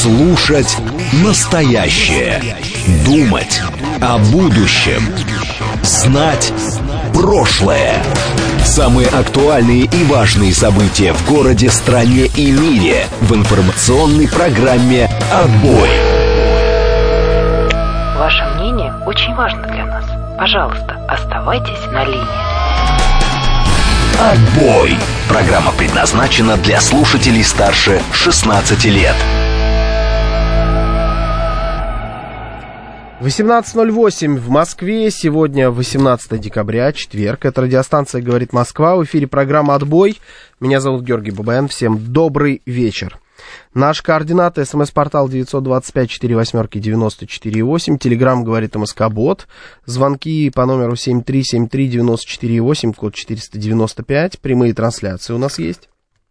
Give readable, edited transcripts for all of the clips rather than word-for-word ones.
Слушать настоящее. Думать о будущем. Знать прошлое. Самые актуальные и важные события в городе, стране и мире в информационной программе «Отбой». Ваше мнение очень важно для нас. Пожалуйста, оставайтесь на линии. «Отбой». Программа предназначена для слушателей старше 16 лет. 18:08 в Москве. Сегодня 18 декабря, четверг. Это радиостанция «Говорит Москва». В эфире программа «Отбой». Меня зовут Георгий Бабаян. Всем добрый вечер. Наш координат: СМС-портал 925-48-94-8. Телеграм «Говорит МСК-бот». Звонки по номеру 7373-94-8, код 495. Прямые трансляции у нас есть.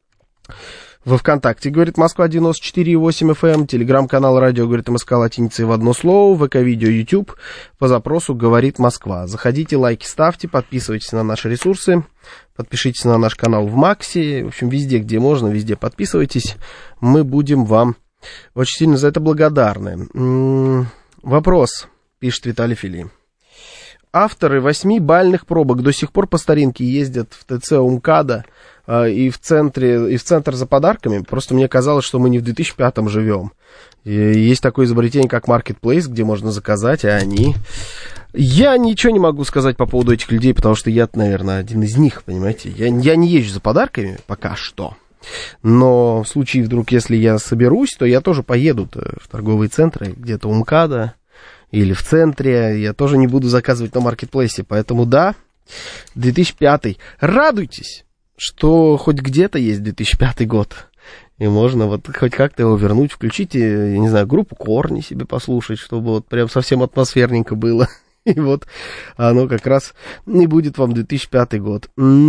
Во ВКонтакте «Говорит Москва» 94,8 FM, телеграм-канал «Радио говорит МСК» латиницей в одно слово, ВК-видео, YouTube по запросу «Говорит Москва». Заходите, лайки ставьте, подписывайтесь на наши ресурсы, подпишитесь на наш канал в Максе, в общем, везде, где можно, везде подписывайтесь. Мы будем вам очень сильно за это благодарны. Вопрос, пишет Виталий Фили. Авторы 8-бальных пробок до сих пор по старинке ездят в ТЦ УМКАДа и в центр за подарками. Просто мне казалось, что мы не в 2005-м живем. И есть такое изобретение, как Marketplace, где можно заказать, а они... Я ничего не могу сказать по поводу этих людей, потому что я, наверное, один из них, понимаете. Я не езжу за подарками пока что. Но в случае вдруг, если я соберусь, то я тоже поеду в торговые центры, где-то у МКАДа или в центре. Я тоже не буду заказывать на Маркетплейсе. Поэтому да, 2005. Радуйтесь, что хоть где-то есть 2005 год. И можно вот хоть как-то его вернуть. Включите, я не знаю, группу Корни себе послушать, чтобы вот прям совсем атмосферненько было. И вот оно как раз не будет вам 2005 год.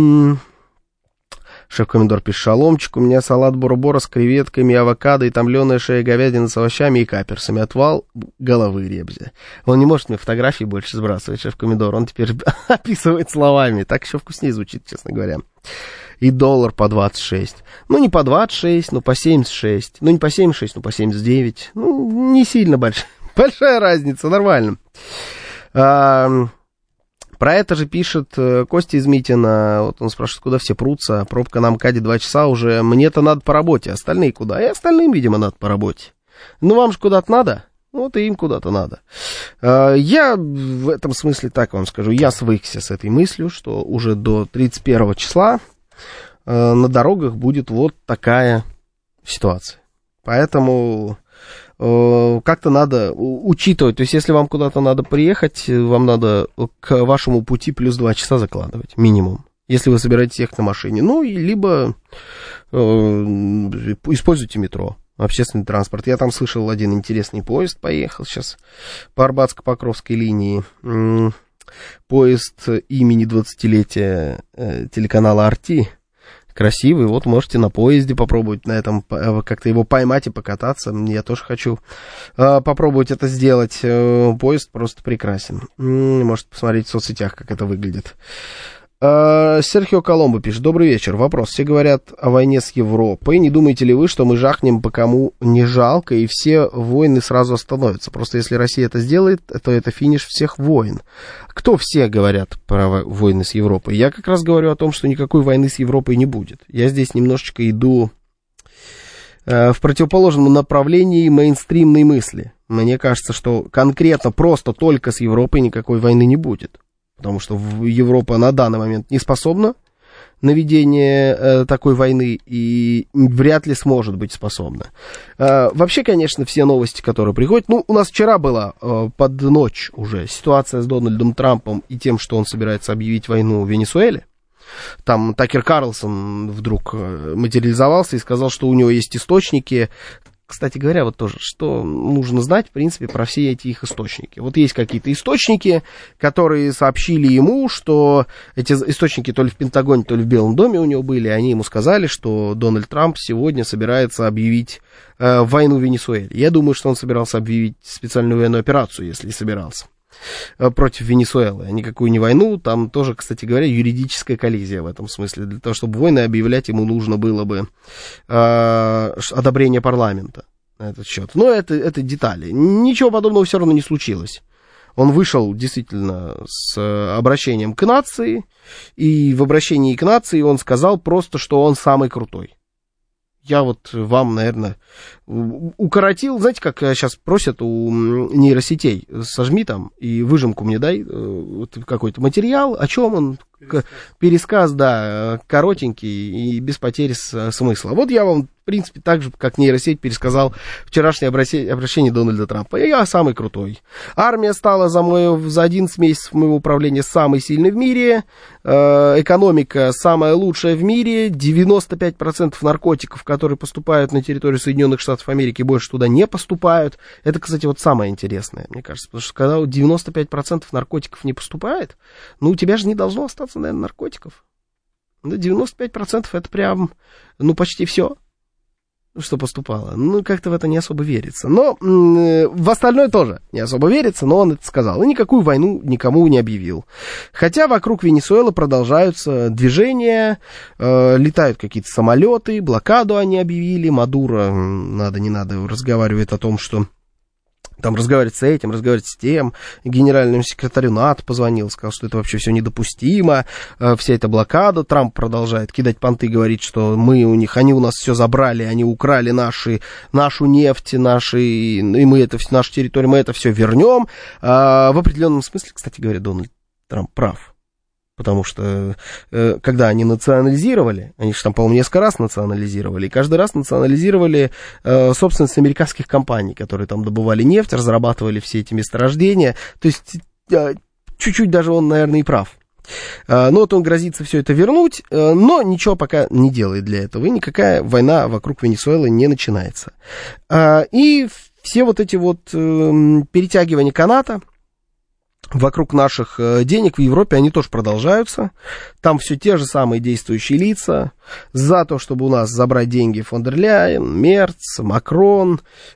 Шеф-комендор пишет: шаломчик, у меня салат бора-бора с креветками, авокадо и томленая шея говядины с овощами и каперсами. Отвал головы ребзя. Он не может мне фотографии больше сбрасывать, шеф-комендор. Он теперь описывает словами. Так еще вкуснее звучит, честно говоря. И доллар по 26. Ну, не по 26, но по 76. Ну, не по 76, но по 79. Ну, не сильно большая разница, нормально. Про это же пишет Костя из Митина. Вот он спрашивает, куда все прутся. Пробка на МКАДе 2 часа уже. Мне-то надо по работе. Остальные куда? И остальным, видимо, надо по работе. Ну, вам же куда-то надо. Вот и им куда-то надо. Я в этом смысле так вам скажу. Я свыкся с этой мыслью, что уже до 31 числа на дорогах будет вот такая ситуация. Поэтому как-то надо учитывать. То есть, если вам куда-то надо приехать, вам надо к вашему пути плюс 2 часа закладывать, минимум. Если вы собираетесь ехать на машине. Ну, и либо используйте метро, общественный транспорт. Я там слышал, один интересный поезд поехал сейчас по Арбатско-Покровской линии. Поезд имени 20-летия телеканала «Арти». Красивый, вот можете на поезде попробовать на этом, как-то его поймать и покататься. Я тоже хочу попробовать это сделать. Поезд просто прекрасен. Можете посмотреть в соцсетях, как это выглядит. Серхио Коломбо пишет: добрый вечер. Вопрос. Все говорят о войне с Европой. Не думаете ли вы, что мы жахнем по кому не жалко, и все войны сразу остановятся? Просто если Россия это сделает, то это финиш всех войн. Кто все говорят про войны с Европой? Я как раз говорю о том, что никакой войны с Европой не будет. Я здесь немножечко иду в противоположном направлении мейнстримной мысли. Мне кажется, что конкретно просто только с Европой никакой войны не будет. Потому что Европа на данный момент не способна на ведение такой войны и вряд ли сможет быть способна. Вообще, конечно, все новости, которые приходят... Ну, у нас вчера была под ночь уже ситуация с Дональдом Трампом и тем, что он собирается объявить войну в Венесуэле. Там Такер Карлсон вдруг материализовался и сказал, что у него есть источники... Кстати говоря, вот тоже, что нужно знать, в принципе, про все эти их источники. Вот есть какие-то источники, которые сообщили ему, что эти источники то ли в Пентагоне, то ли в Белом доме у него были, они ему сказали, что Дональд Трамп сегодня собирается объявить войну в Венесуэле. Я думаю, что он собирался объявить специальную военную операцию, если собирался. против Венесуэлы, а никакую не войну. Там тоже, кстати говоря, юридическая коллизия в этом смысле. Для того, чтобы войны объявлять, ему нужно было бы одобрение парламента. на этот счет. Но это детали. Ничего подобного все равно не случилось. Он вышел действительно с обращением к нации, и в обращении к нации он сказал просто, что он самый крутой. Я вот вам, наверное, укоротил, знаете, как сейчас просят у нейросетей, сожми там и выжимку мне дай, вот какой-то материал, о чем он, пересказ, да, коротенький и без потери смысла. Вот я вам, в принципе, так же, как нейросеть, пересказал вчерашнее обращение Дональда Трампа. Я самый крутой. Армия стала за 11 месяцев моего управления самой сильной в мире. Экономика самая лучшая в мире. 95% наркотиков, которые поступают на территорию Соединенных Штатов Америки, больше туда не поступают. Это, кстати, вот самое интересное, мне кажется. Потому что когда 95% наркотиков не поступает, ну, у тебя же не должно остаться, наверное, наркотиков. Да, 95% это прям, ну, почти все, что поступало. Ну, как-то в это не особо верится. Но в остальное тоже не особо верится, но он это сказал. И никакую войну никому не объявил. Хотя вокруг Венесуэлы продолжаются движения, летают какие-то самолеты, блокаду они объявили. Мадуро, надо, не надо, разговаривает о том, что там разговаривать с этим, разговаривать с тем. Генеральному секретарю НАТО позвонил, сказал, что это вообще все недопустимо, вся эта блокада. Трамп продолжает кидать понты, говорит, что они у нас все забрали, они украли нашу нефть, и мы нашу территорию, мы это все вернем. В определенном смысле, кстати говоря, Дональд Трамп прав. Потому что, когда они национализировали, они же там, по-моему, несколько раз национализировали, и каждый раз национализировали собственность американских компаний, которые там добывали нефть, разрабатывали все эти месторождения. То есть, чуть-чуть даже он, наверное, и прав. Но вот он грозится все это вернуть, но ничего пока не делает для этого, и никакая война вокруг Венесуэлы не начинается. И все вот эти вот перетягивания каната вокруг наших денег в Европе, они тоже продолжаются. Там все те же самые действующие лица. За то, чтобы у нас забрать деньги фон дер Ляйен, Мерц, Макрон,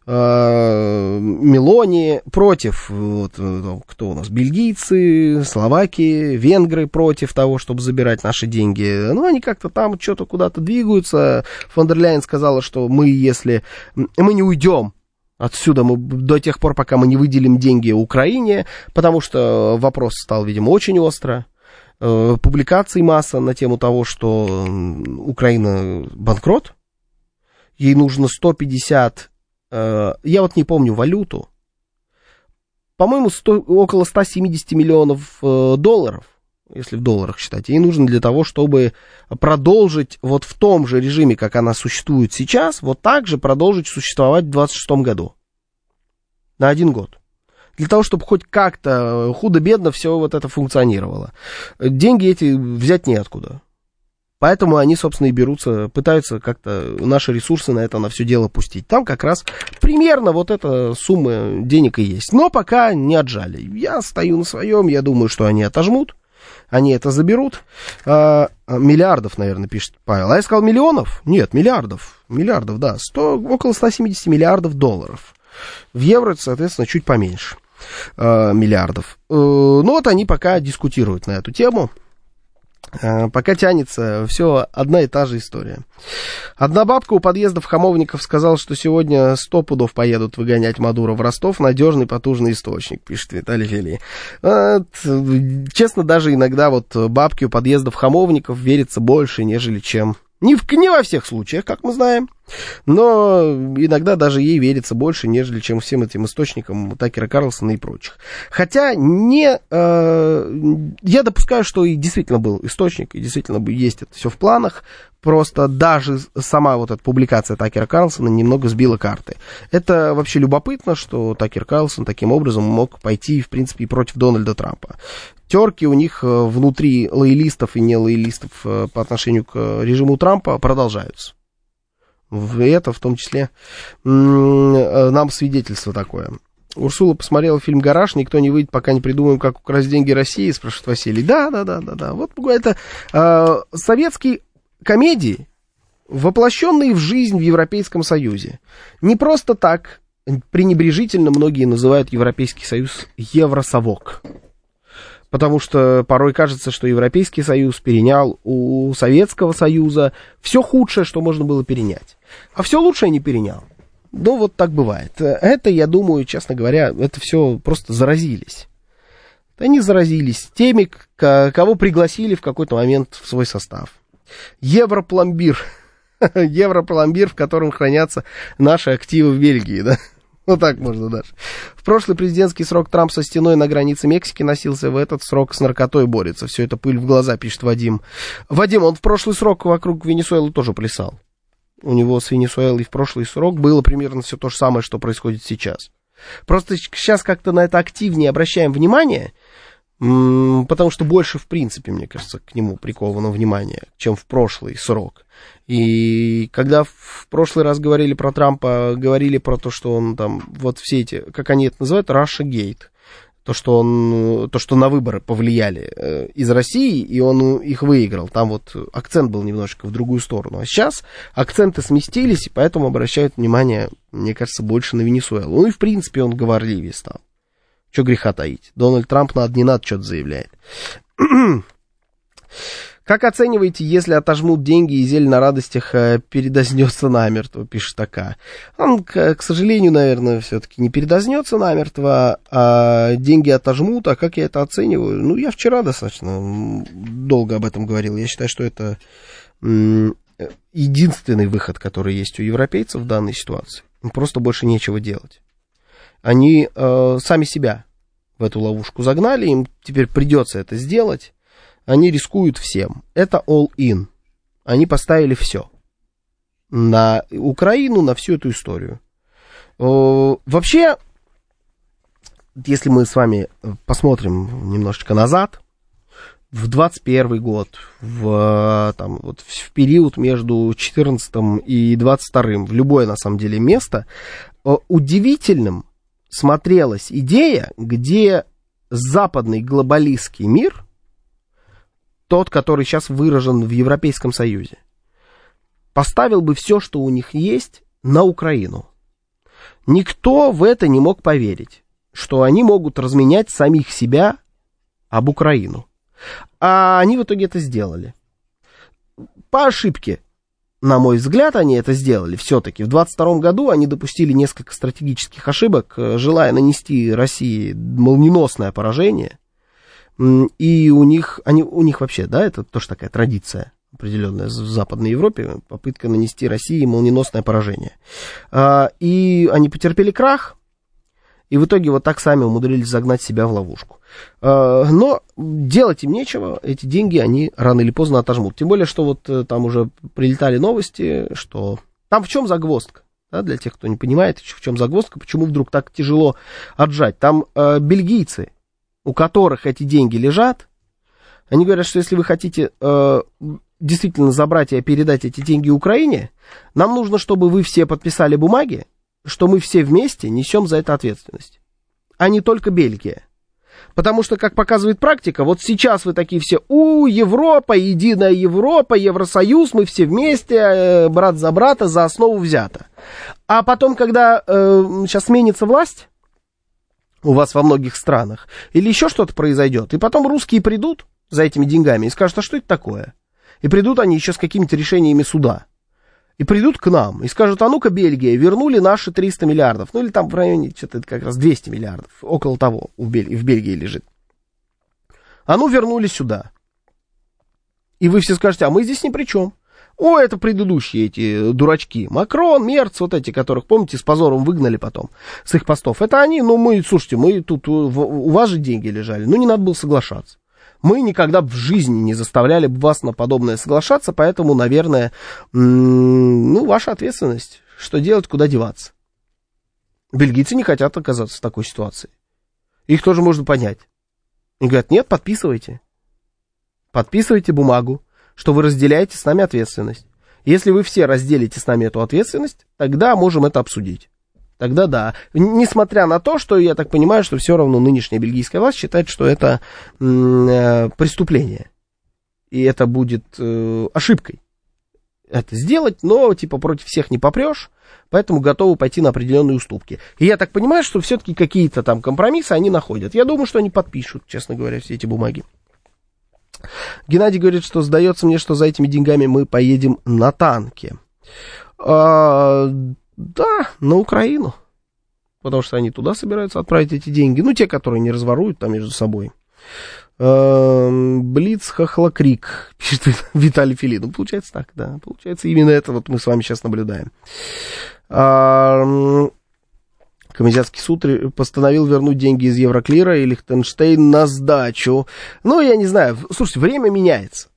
Мелони. Против, вот, кто у нас, бельгийцы, словаки, венгры против того, чтобы забирать наши деньги. Ну, они как-то там что-то куда-то двигаются. Фон дер Ляйен сказала, что если мы не уйдем отсюда до тех пор, пока мы не выделим деньги Украине, потому что вопрос стал, видимо, очень остро. Публикаций масса на тему того, что Украина банкрот. Ей нужно 150, я вот не помню валюту, по-моему, около 170 миллионов долларов, если в долларах считать, ей нужно для того, чтобы продолжить вот в том же режиме, как она существует сейчас, вот так же продолжить существовать в 2026 году. На 1 год. Для того, чтобы хоть как-то худо-бедно все вот это функционировало. Деньги эти взять неоткуда. Поэтому они, собственно, и пытаются как-то наши ресурсы на все дело пустить. Там как раз примерно вот эта сумма денег и есть. Но пока не отжали. Я стою на своем, я думаю, что они отожмут. Они это заберут. Миллиардов, наверное, пишет Павел. А я сказал миллионов? Нет, миллиардов. Миллиардов, да. Около 170 миллиардов долларов. В евро, соответственно, чуть поменьше миллиардов. Ну вот они пока дискутируют на эту тему. Пока тянется все одна и та же история. Одна бабка у подъезда в Хамовников сказала, что сегодня 100 пудов поедут выгонять Мадуро в Ростов. Надежный, потужный источник, пишет Виталий Фели. Честно, даже иногда вот бабке у подъезда в Хамовников верится больше, нежели чем... Не во всех случаях, как мы знаем, но иногда даже ей верится больше, нежели чем всем этим источникам Такера Карлсона и прочих. Хотя я допускаю, что и действительно был источник, и действительно есть это все в планах, просто даже сама вот эта публикация Такера Карлсона немного сбила карты. Это вообще любопытно, что Такер Карлсон таким образом мог пойти, в принципе, и против Дональда Трампа. Терки у них внутри лоялистов и не лоялистов по отношению к режиму Трампа продолжаются. Это в том числе нам свидетельство такое. Урсула посмотрела фильм «Гараж», никто не выйдет, пока не придумаем, как украсть деньги России, спрашивает Василий. Да. Вот это советские комедии, воплощенные в жизнь в Европейском Союзе. Не просто так пренебрежительно многие называют Европейский Союз Евросовок. Потому что порой кажется, что Европейский Союз перенял у Советского Союза все худшее, что можно было перенять. А все лучшее не перенял. Ну, вот так бывает. Это, я думаю, честно говоря, это все просто заразились. Они заразились теми, кого пригласили в какой-то момент в свой состав. Европломбир. Европломбир, в котором хранятся наши активы в Бельгии, да? Вот так можно даже. В прошлый президентский срок Трамп со стеной на границе Мексики носился, в этот срок с наркотой борется. Все это пыль в глаза, пишет Вадим. Вадим, он в прошлый срок вокруг Венесуэлы тоже плясал. У него с Венесуэлой в прошлый срок было примерно все то же самое, что происходит сейчас. Просто сейчас как-то на это активнее обращаем внимание, потому что больше, в принципе, мне кажется, к нему приковано внимание, чем в прошлый срок. И когда в прошлый раз говорили про Трампа, говорили про то, что он там, вот все эти, как они это называют, Russiagate, то, что на выборы повлияли из России, и он их выиграл. Там вот акцент был немножечко в другую сторону. А сейчас акценты сместились, и поэтому обращают внимание, мне кажется, больше на Венесуэлу. Ну и, в принципе, он говорливее стал. Чего греха таить. Дональд Трамп не надо что-то заявляет. Как оцениваете, если отожмут деньги и зелень на радостях передознется намертво, пишет такая. Он, к сожалению, наверное, все-таки не передознется намертво, а деньги отожмут. А как я это оцениваю? Ну, я вчера достаточно долго об этом говорил. Я считаю, что это единственный выход, который есть у европейцев в данной ситуации. Им просто больше нечего делать. Они сами себя в эту ловушку загнали, им теперь придется это сделать. Они рискуют всем. Это all-in. Они поставили все на Украину, на всю эту историю. Вообще, если мы с вами посмотрим немножечко назад, в 21 год, в период между 14 и 22, в любое, на самом деле, место, удивительным смотрелась идея, где западный глобалистский мир, тот, который сейчас выражен в Европейском Союзе, поставил бы все, что у них есть, на Украину. Никто в это не мог поверить, что они могут разменять самих себя об Украину. А они в итоге это сделали. По ошибке, на мой взгляд, они это сделали все-таки. В 22 году они допустили несколько стратегических ошибок, желая нанести России молниеносное поражение. И у них вообще, да, это тоже такая традиция определенная в Западной Европе, попытка нанести России молниеносное поражение. И они потерпели крах, и в итоге вот так сами умудрились загнать себя в ловушку. Но делать им нечего, эти деньги они рано или поздно отожмут. Тем более, что вот там уже прилетали новости, что... Там в чем загвоздка? Да, для тех, кто не понимает, в чем загвоздка, почему вдруг так тяжело отжать. Там бельгийцы, у которых эти деньги лежат, они говорят, что если вы хотите действительно забрать и передать эти деньги Украине, нам нужно, чтобы вы все подписали бумаги, что мы все вместе несем за это ответственность, а не только Бельгия. Потому что, как показывает практика, вот сейчас вы такие все, Европа, единая Европа, Евросоюз, мы все вместе, брат за брата, за основу взято. А потом, когда сейчас сменится власть, у вас во многих странах, или еще что-то произойдет, и потом русские придут за этими деньгами и скажут, а что это такое? И придут они еще с какими-то решениями суда. И придут к нам и скажут, а ну-ка, Бельгия, вернули наши 300 миллиардов. Ну, или там в районе, что-то как раз 200 миллиардов, около того в Бельгии лежит. А ну, вернули сюда. И вы все скажете, а мы здесь ни при чем. О, это предыдущие эти дурачки. Макрон, Мерц, вот эти, которых, помните, с позором выгнали потом с их постов. Это они, ну, слушайте, мы тут, у вас же деньги лежали, ну, не надо было соглашаться. Мы никогда в жизни не заставляли бы вас на подобное соглашаться, поэтому, наверное, ваша ответственность, что делать, куда деваться. Бельгийцы не хотят оказаться в такой ситуации. Их тоже можно понять. И говорят, нет, подписывайте. Подписывайте бумагу, что вы разделяете с нами ответственность. Если вы все разделите с нами эту ответственность, тогда можем это обсудить. Тогда да. Несмотря на то, что я так понимаю, что все равно нынешняя бельгийская власть считает, что это преступление. И это будет ошибкой это сделать, но типа против всех не попрешь, поэтому готовы пойти на определенные уступки. И я так понимаю, что все-таки какие-то там компромиссы они находят. Я думаю, что они подпишут, честно говоря, все эти бумаги. Геннадий говорит, что сдается мне, что за этими деньгами мы поедем на танке. Да, на Украину. Потому что они туда собираются отправить эти деньги. Ну, те, которые не разворуют там между собой. Блиц хохлокрик, пишет Виталий Филин. Ну, получается так, да. Получается, именно это вот мы с вами сейчас наблюдаем. Комитетский суд постановил вернуть деньги из Евроклира и Лихтенштейн на сдачу. Ну, я не знаю. Слушайте, время меняется.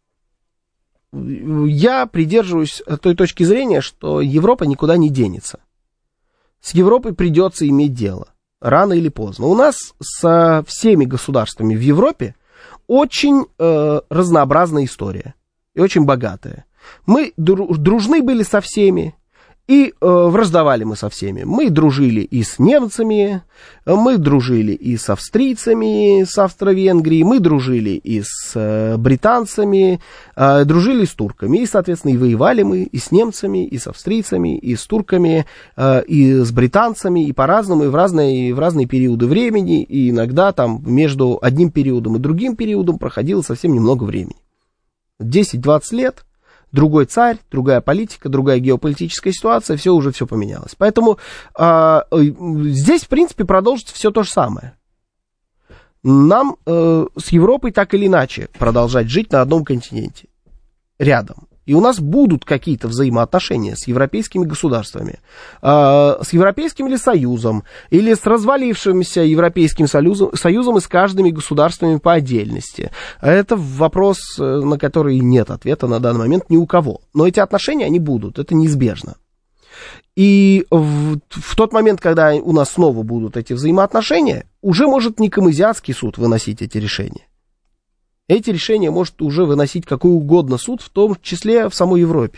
Я придерживаюсь той точки зрения, что Европа никуда не денется. С Европой придется иметь дело. Рано или поздно. У нас со всеми государствами в Европе очень разнообразная история. И очень богатая. Мы дружны были со всеми. И враждовали мы со всеми. Мы дружили и с немцами, мы дружили и с австрийцами, с Австро-Венгрией, мы дружили и с британцами, дружили с турками. И, соответственно, и воевали мы и с немцами, и с австрийцами, и с турками, и с британцами, и по-разному, и в разные периоды времени. И иногда там между одним периодом и другим периодом проходило совсем немного времени. 10-20 лет. Другой царь, другая политика, другая геополитическая ситуация, все поменялось. Поэтому здесь, в принципе, продолжится все то же самое. Нам с Европой так или иначе продолжать жить на одном континенте, рядом. И у нас будут какие-то взаимоотношения с европейскими государствами, с Европейским или Союзом, или с развалившимся Европейским Союзом и с каждыми государствами по отдельности. Это вопрос, на который нет ответа на данный момент ни у кого. Но эти отношения, они будут, это неизбежно. И в тот момент, когда у нас снова будут эти взаимоотношения, уже может не Комызиатский суд выносить эти решения. Эти решения может уже выносить какой угодно суд, в том числе в самой Европе.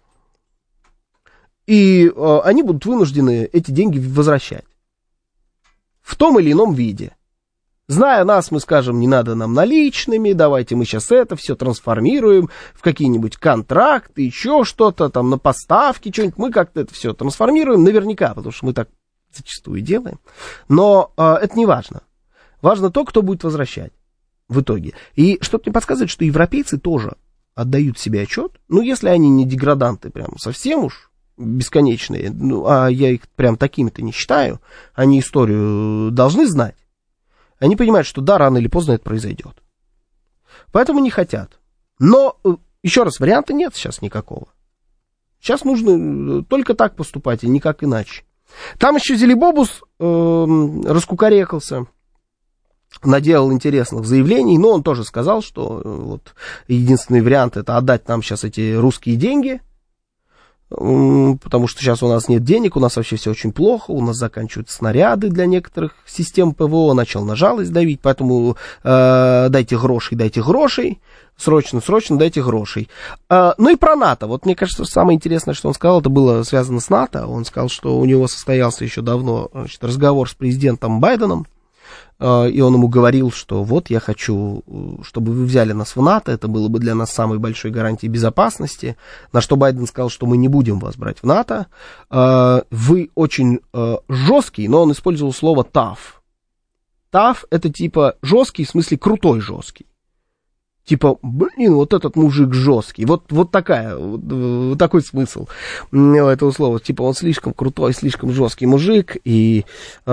И они будут вынуждены эти деньги возвращать. В том или ином виде. Зная нас, мы скажем, не надо нам наличными, давайте мы сейчас это все трансформируем в какие-нибудь контракты, еще что-то, там на поставки, что-нибудь. Мы как-то это все трансформируем наверняка, потому что мы так зачастую делаем. Но это не важно. Важно то, кто будет возвращать. В итоге. И что-то мне подсказывает, что европейцы тоже отдают себе отчет. Ну, если они не деграданты прям совсем уж бесконечные, ну, а я их прям такими-то не считаю, они историю должны знать. Они понимают, что да, рано или поздно это произойдет. Поэтому не хотят. Но, еще раз, варианта нет сейчас никакого. Сейчас нужно только так поступать, и никак иначе. Там еще Зелебобус раскукарекался. Наделал интересных заявлений, но он тоже сказал, что вот единственный вариант это отдать нам сейчас эти русские деньги, потому что сейчас у нас нет денег, у нас вообще все очень плохо, у нас заканчиваются снаряды для некоторых систем ПВО, начал на жалость давить, поэтому дайте грошей, срочно дайте грошей. Ну и про НАТО, вот мне кажется, самое интересное, что он сказал, это было связано с НАТО, он сказал, что у него состоялся еще давно разговор с президентом Байденом, и он ему говорил, что вот я хочу, чтобы вы взяли нас в НАТО, это было бы для нас самой большой гарантией безопасности, на что Байден сказал, что мы не будем вас брать в НАТО, вы очень жесткий, но он использовал слово tough. Tough это типа жесткий, в смысле крутой жесткий. Типа, блин, вот этот мужик жесткий. Вот такой смысл этого слова. Типа, он слишком крутой, слишком жесткий мужик. И,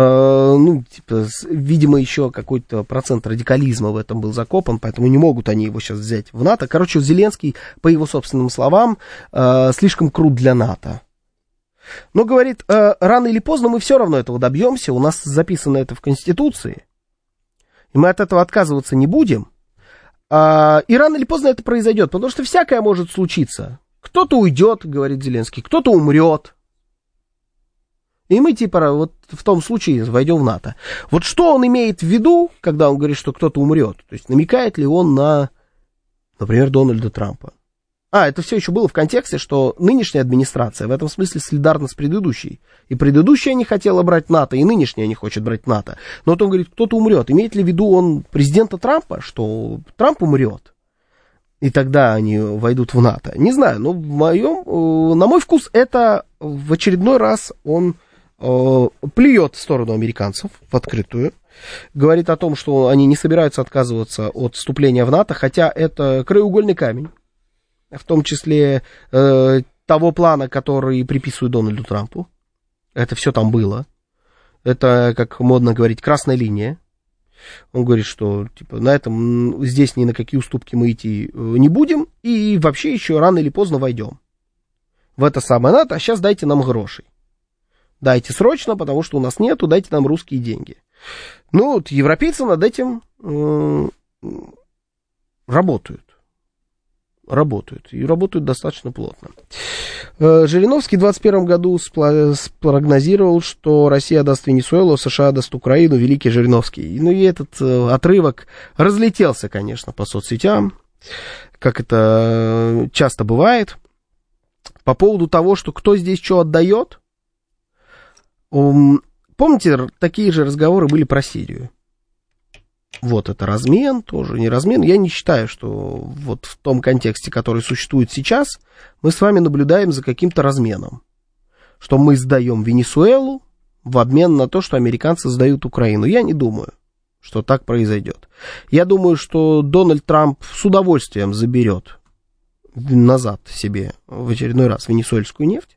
видимо, еще какой-то процент радикализма в этом был закопан, поэтому не могут они его сейчас взять в НАТО. Короче, Зеленский, по его собственным словам, слишком крут для НАТО. Но, говорит, рано или поздно мы все равно этого добьемся. У нас записано это в Конституции. И мы от этого отказываться не будем. И рано или поздно это произойдет, потому что всякое может случиться. Кто-то уйдет, говорит Зеленский, кто-то умрет. И мы типа вот в том случае войдем в НАТО. Вот что он имеет в виду, когда он говорит, что кто-то умрет? То есть намекает ли он на, например, Дональда Трампа? Это все еще было в контексте, что нынешняя администрация в этом смысле солидарна с предыдущей. И предыдущая не хотела брать НАТО, и нынешняя не хочет брать НАТО. Но вот он говорит, кто-то умрет. Имеет ли в виду он президента Трампа, что Трамп умрет? И тогда они войдут в НАТО. Не знаю, но на мой вкус это в очередной раз он плюет в сторону американцев в открытую. Говорит о том, что они не собираются отказываться от вступления в НАТО, хотя это краеугольный камень. В том числе того плана, который приписывают Дональду Трампу. Это все там было. Это, как модно говорить, красная линия. Он говорит, что типа, на этом, здесь ни на какие уступки мы идти не будем, и вообще еще рано или поздно войдем в это самое НАТО, а сейчас дайте нам грошей. Дайте срочно, потому что у нас нету, дайте нам русские деньги. Ну, вот европейцы над этим работают. И работают достаточно плотно. Жириновский в 2021 году спрогнозировал, что Россия даст Венесуэлу, США даст Украину, великий Жириновский. Ну и этот отрывок разлетелся, конечно, по соцсетям, как это часто бывает. По поводу того, что кто здесь что отдает. Помните, такие же разговоры были про Сирию. Вот это размен, тоже не размен. Я не считаю, что вот в том контексте, который существует сейчас, мы с вами наблюдаем за каким-то разменом. Что мы сдаем Венесуэлу в обмен на то, что американцы сдают Украину. Я не думаю, что так произойдет. Я думаю, что Дональд Трамп с удовольствием заберет назад себе в очередной раз венесуэльскую нефть.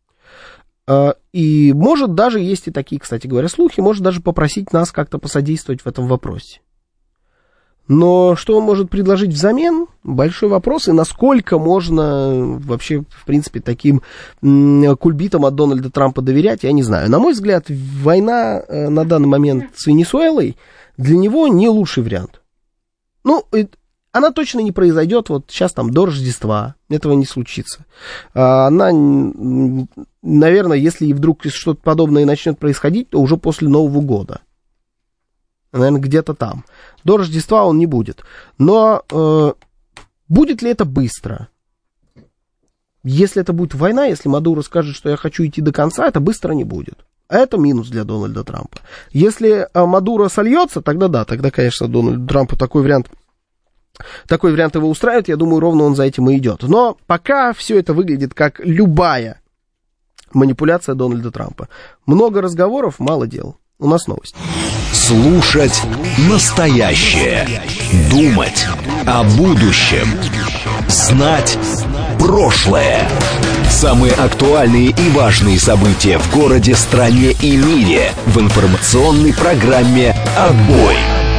И может даже, есть и такие, кстати говоря, слухи, может даже попросить нас как-то посодействовать в этом вопросе. Но что он может предложить взамен? Большой вопрос. И насколько можно вообще, в принципе, таким кульбитам от Дональда Трампа доверять, я не знаю. На мой взгляд, война на данный момент с Венесуэлой для него не лучший вариант. Ну, она точно не произойдет вот сейчас там до Рождества. Этого не случится. Она, наверное, если и вдруг что-то подобное начнет происходить, то уже после Нового года. Наверное, где-то там. До Рождества он не будет. Но будет ли это быстро? Если это будет война, если Мадуро скажет, что я хочу идти до конца, это быстро не будет. А это минус для Дональда Трампа. Если Мадуро сольется, тогда да, тогда, конечно, Дональду Трампу такой вариант его устраивает. Я думаю, ровно он за этим и идет. Но пока все это выглядит как любая манипуляция Дональда Трампа. Много разговоров, мало дел. У нас новость. Слушать настоящее. Думать о будущем. Знать прошлое. Самые актуальные и важные события в городе, стране и мире в информационной программе «Отбой».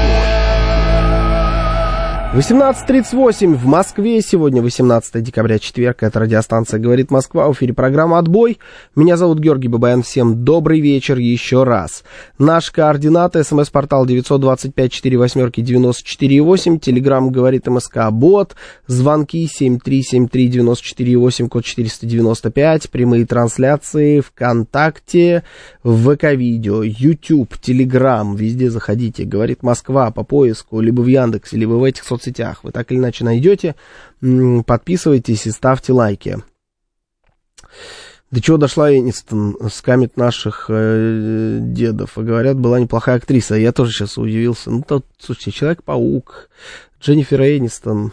18:38 в Москве. Сегодня 18 декабря, четверг. Это радиостанция «Говорит Москва». В эфире программа «Отбой». Меня зовут Георгий Бабаян. Всем добрый вечер еще раз. Наши координаты. СМС-портал 925-48-94-8. Телеграм «Говорит МСК» бот. Звонки 7373948, код 495. Прямые трансляции ВКонтакте, в ВК-видео, YouTube, Телеграм. Везде заходите. «Говорит Москва» по поиску, либо в Яндексе, либо в этих соцсетях. Вы так или иначе найдете, подписывайтесь и ставьте лайки. До чего дошла Энистон, скамит наших дедов. А говорят, была неплохая актриса. Я тоже сейчас удивился. Ну, тут, слушайте, Человек-паук, Дженнифер Энистон.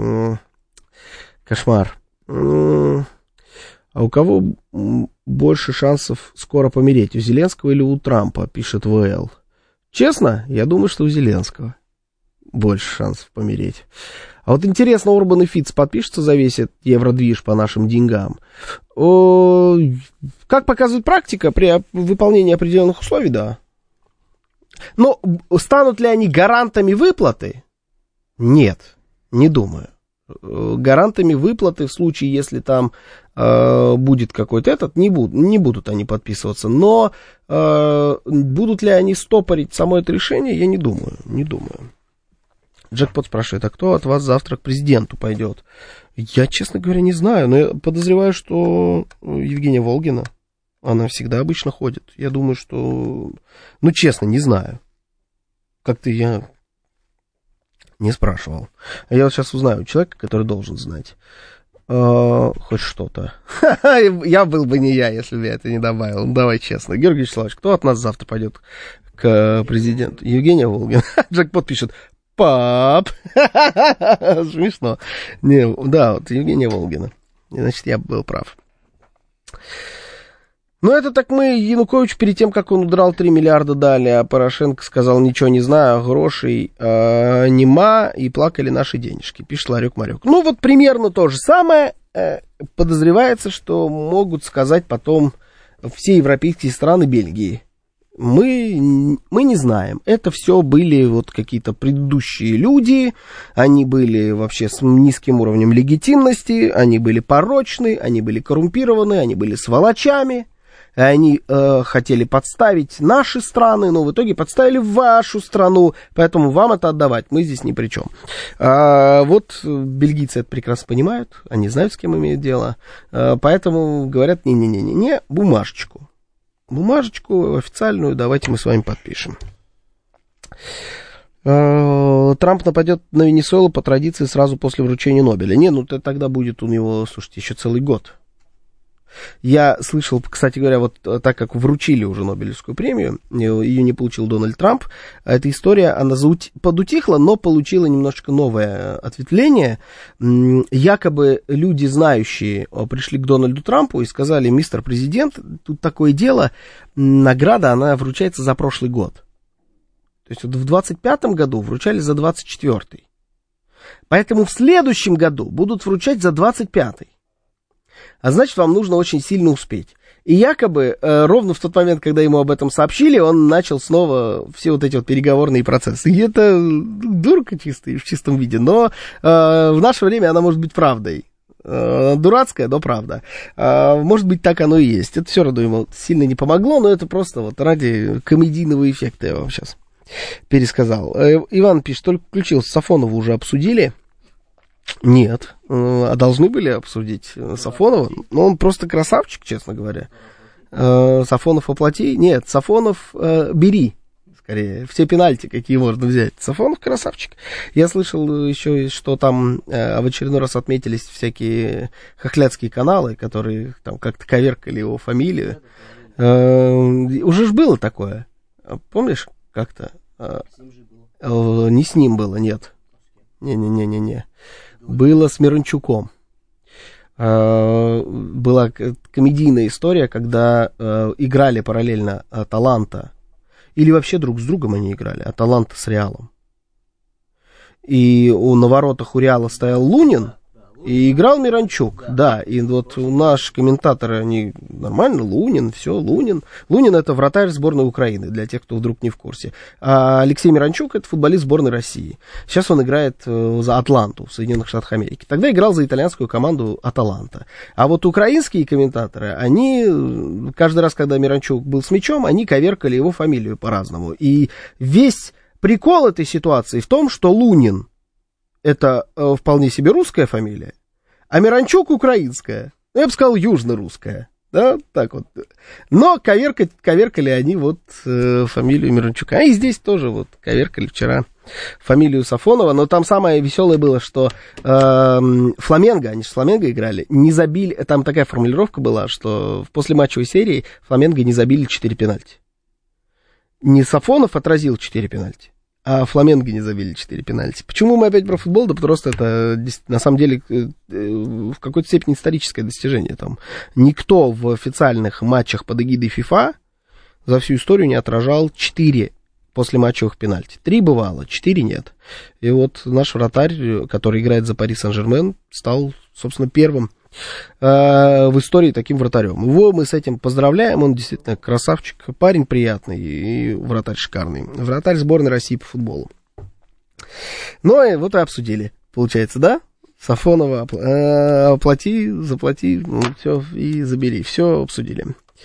Кошмар. А у кого больше шансов скоро помереть? У Зеленского или у Трампа, пишет ВЛ. Честно, я думаю, что у Зеленского больше шансов помереть. А вот интересно, Орбан и Фитц подпишутся за весь этот евродвиж по нашим деньгам? Как показывает практика, при выполнении определенных условий, да. Но станут ли они гарантами выплаты? Нет, не думаю. Гарантами выплаты в случае, если там будет какой-то этот, не будут они подписываться. Но будут ли они стопорить само это решение, я не думаю. Джекпот спрашивает, а кто от вас завтра к президенту пойдет? Я, честно говоря, не знаю, но я подозреваю, что Евгения Волгина, она всегда обычно ходит. Я думаю, что... Ну, честно, не знаю. Как-то я не спрашивал. А я вот сейчас узнаю у человека, который должен знать хоть что-то. Я был бы не я, если бы я это не добавил. Ну, давай честно. Георгий Вячеславович, кто от нас завтра пойдет к президенту? Евгения Волгина. Джекпот пишет, пап. Смешно. Не, да, вот Евгения Волгина. Значит, я был прав. Ну, это так мы Януковичу перед тем, как он удрал, 3 миллиарда дали, а Порошенко сказал, ничего не знаю, грошей нема, и плакали наши денежки, пишет Ларек-Марек. Ну, вот примерно то же самое. Подозревается, что могут сказать потом все европейские страны Бельгии. Мы не знаем. Это все были вот какие-то предыдущие люди, они были вообще с низким уровнем легитимности, они были порочны, они были коррумпированы, они были сволочами, они хотели подставить наши страны, но в итоге подставили вашу страну, поэтому вам это отдавать, мы здесь ни при чем. Вот бельгийцы это прекрасно понимают, они знают, с кем имеют дело, поэтому говорят, не, бумажечку официальную давайте мы с вами подпишем. Трамп нападет на Венесуэлу по традиции сразу после вручения Нобеля. Тогда будет у него, слушайте, еще целый год. Я слышал, кстати говоря, вот так как вручили уже Нобелевскую премию, ее не получил Дональд Трамп, эта история, она подутихла, но получила немножечко новое ответвление. Якобы люди, знающие, пришли к Дональду Трампу и сказали: мистер президент, тут такое дело, награда, она вручается за прошлый год. То есть вот в 25-м году вручали за 24-й. Поэтому в следующем году будут вручать за 25-й. А значит, вам нужно очень сильно успеть. И якобы ровно в тот момент, когда ему об этом сообщили, он начал снова все вот эти вот переговорные процессы. И это дурка чистая, в чистом виде. Но в наше время она может быть правдой. Дурацкая, но правда. Может быть, так оно и есть. Это все равно ему сильно не помогло, но это просто вот ради комедийного эффекта я вам сейчас пересказал. Иван пишет: только включился, Сафонова уже обсудили? Нет, а должны были обсудить Сафонова. Ну, он просто красавчик, честно говоря. Сафонов воплоти. Нет, Сафонов бери, скорее, все пенальти, какие можно взять. Сафонов красавчик. Я слышал еще, что там в очередной раз отметились всякие хохлядские каналы, которые там как-то коверкали его фамилию. Уже ж было такое. Помнишь, как-то? Не с ним было, нет. Не. Было с Миранчуком. Была комедийная история, когда играли параллельно Аталанта, или вообще друг с другом они играли, Аталанта с Реалом. И на воротах у Реала стоял Лунин, и играл Миранчук, да, и вот наши комментаторы, они нормально, Лунин, все, Лунин. Лунин — это вратарь сборной Украины, для тех, кто вдруг не в курсе. А Алексей Миранчук — это футболист сборной России. Сейчас он играет за Атланту в Соединенных Штатах Америки. Тогда играл за итальянскую команду Аталанта. А вот украинские комментаторы, они каждый раз, когда Миранчук был с мячом, они коверкали его фамилию по-разному. И весь прикол этой ситуации в том, что Лунин — это вполне себе русская фамилия, а Миранчук — украинская. Я бы сказал, южно-русская. Да, так вот. Но коверкали они вот фамилию Миранчука. И здесь тоже вот коверкали вчера фамилию Сафонова. Но там самое веселое было, что Фламенго, они же с Фламенго играли, не забили. Там такая формулировка была, что в послематчевой серии Фламенго не забили 4 пенальти. Не Сафонов отразил 4 пенальти, а Фламенго не забили 4 пенальти. Почему мы опять про футбол? Да просто это, на самом деле, в какой-то степени историческое достижение. Там никто в официальных матчах под эгидой FIFA за всю историю не отражал 4 послематчевых пенальти. 3 бывало, 4 нет. И вот наш вратарь, который играет за Пари Сен-Жермен, стал, собственно, первым в истории таким вратарем. Его мы с этим поздравляем, он действительно красавчик, парень приятный и вратарь шикарный. Вратарь сборной России по футболу. Ну и вот и обсудили, получается, да? Сафонова, оплати, заплати, все, и забери, все обсудили.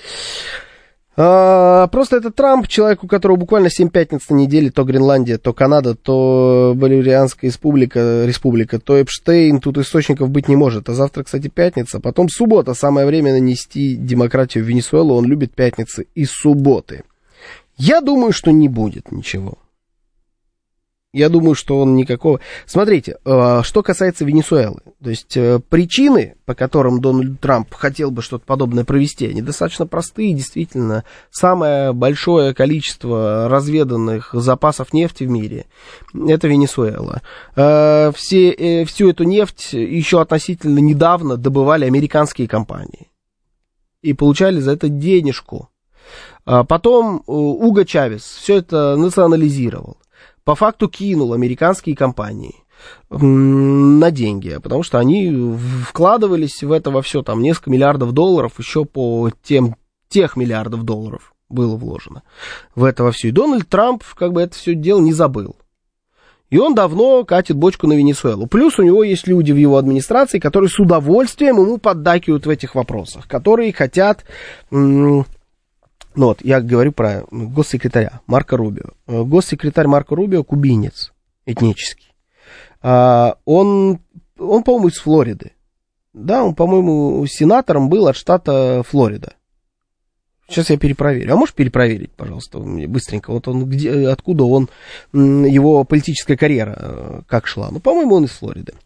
Просто это Трамп, человек, у которого буквально 7 пятниц на неделе, то Гренландия, то Канада, то Боливарианская республика, то Эпштейн, тут источников быть не может. А завтра, кстати, пятница, потом суббота, самое время нанести демократию в Венесуэлу, он любит пятницы и субботы. Я думаю, что не будет ничего. Я думаю, что он никакого... Смотрите, что касается Венесуэлы, то есть причины, по которым Дональд Трамп хотел бы что-то подобное провести, они достаточно простые. Действительно, самое большое количество разведанных запасов нефти в мире — это Венесуэла. Всю эту нефть еще относительно недавно добывали американские компании и получали за это денежку. Потом Уго Чавес все это национализировал. По факту кинул американские компании на деньги, потому что они вкладывались в это во все, там, несколько миллиардов долларов еще по тем тех миллиардов долларов было вложено в это во все. И Дональд Трамп как бы это все дело не забыл. И он давно катит бочку на Венесуэлу. Плюс у него есть люди в его администрации, которые с удовольствием ему поддакивают в этих вопросах, которые хотят... Ну вот, я говорю про госсекретаря Марко Рубио. Госсекретарь Марко Рубио кубинец этнический. Он, по-моему, из Флориды. Да, он, по-моему, сенатором был от штата Флорида. Сейчас я перепроверю. А можешь перепроверить, пожалуйста, мне быстренько? Вот он, откуда он, его политическая карьера как шла? Ну, по-моему, он из Флориды.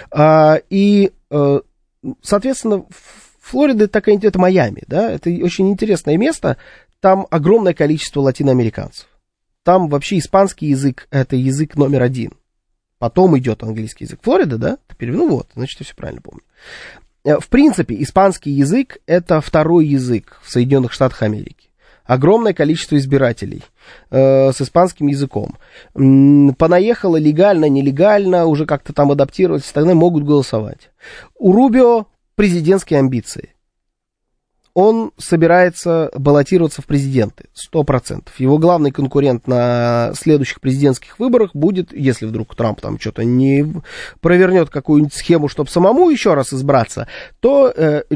Соответственно, Флорида это Майами, да? Это очень интересное место. Там огромное количество латиноамериканцев. Там вообще испанский язык — это язык номер один. Потом идет английский язык. Флорида, да? Ну вот, значит, я все правильно помню. В принципе, испанский язык — это второй язык в Соединенных Штатах Америки. Огромное количество избирателей с испанским языком. Понаехало легально, нелегально, уже как-то там адаптировались, тогда могут голосовать. У Рубио президентские амбиции. Он собирается баллотироваться в президенты, 100%. Его главный конкурент на следующих президентских выборах будет, если вдруг Трамп там что-то не провернет какую-нибудь схему, чтобы самому еще раз избраться, то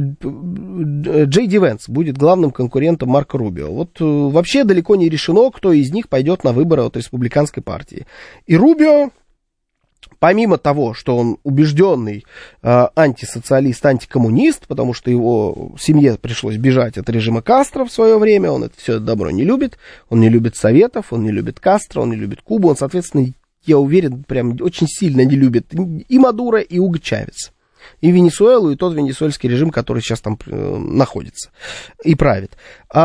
Джей Ди Венс будет главным конкурентом Марко Рубио. Вот вообще далеко не решено, кто из них пойдет на выборы от республиканской партии. И Рубио, помимо того, что он убежденный антисоциалист, антикоммунист, потому что его семье пришлось бежать от режима Кастро в свое время, он это все добро не любит, он не любит Советов, он не любит Кастро, он не любит Кубу, он, соответственно, я уверен, прям очень сильно не любит и Мадуро, и Уго Чавеса, и Венесуэлу, и тот венесуэльский режим, который сейчас там находится и правит.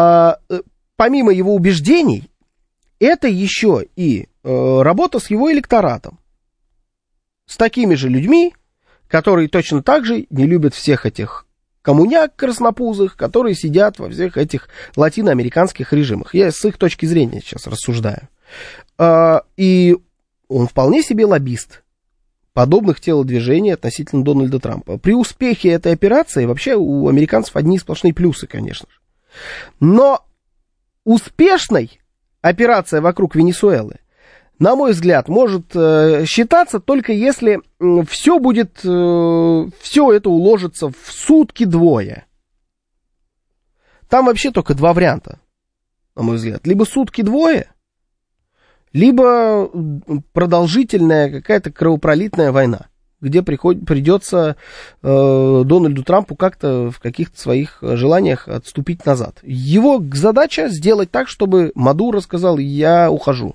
Помимо его убеждений, это еще и работа с его электоратом. С такими же людьми, которые точно так же не любят всех этих коммуняк краснопузых, которые сидят во всех этих латиноамериканских режимах. Я с их точки зрения сейчас рассуждаю. И он вполне себе лоббист подобных телодвижений относительно Дональда Трампа. При успехе этой операции вообще у американцев одни сплошные плюсы, конечно же. Но успешной операция вокруг Венесуэлы, на мой взгляд, может считаться только если все это уложится в сутки-двое. Там вообще только два варианта, на мой взгляд. Либо сутки-двое, либо продолжительная какая-то кровопролитная война, где придется Дональду Трампу как-то в каких-то своих желаниях отступить назад. Его задача сделать так, чтобы Мадуро сказал: я ухожу.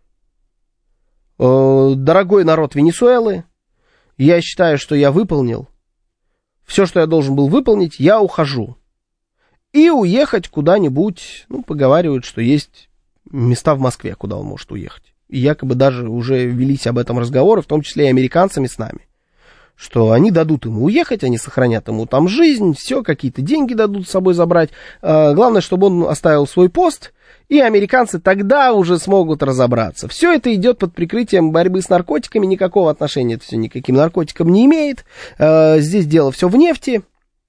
Дорогой народ Венесуэлы, я считаю, что я выполнил все, что я должен был выполнить, я ухожу. И уехать куда-нибудь, поговаривают, что есть места в Москве, куда он может уехать. И якобы даже уже велись об этом разговоры, в том числе и американцами с нами. Что они дадут ему уехать, они сохранят ему там жизнь, все, какие-то деньги дадут с собой забрать. Главное, чтобы он оставил свой пост, и американцы тогда уже смогут разобраться. Все это идет под прикрытием борьбы с наркотиками, никакого отношения это все никаким наркотикам не имеет. Здесь дело все в нефти.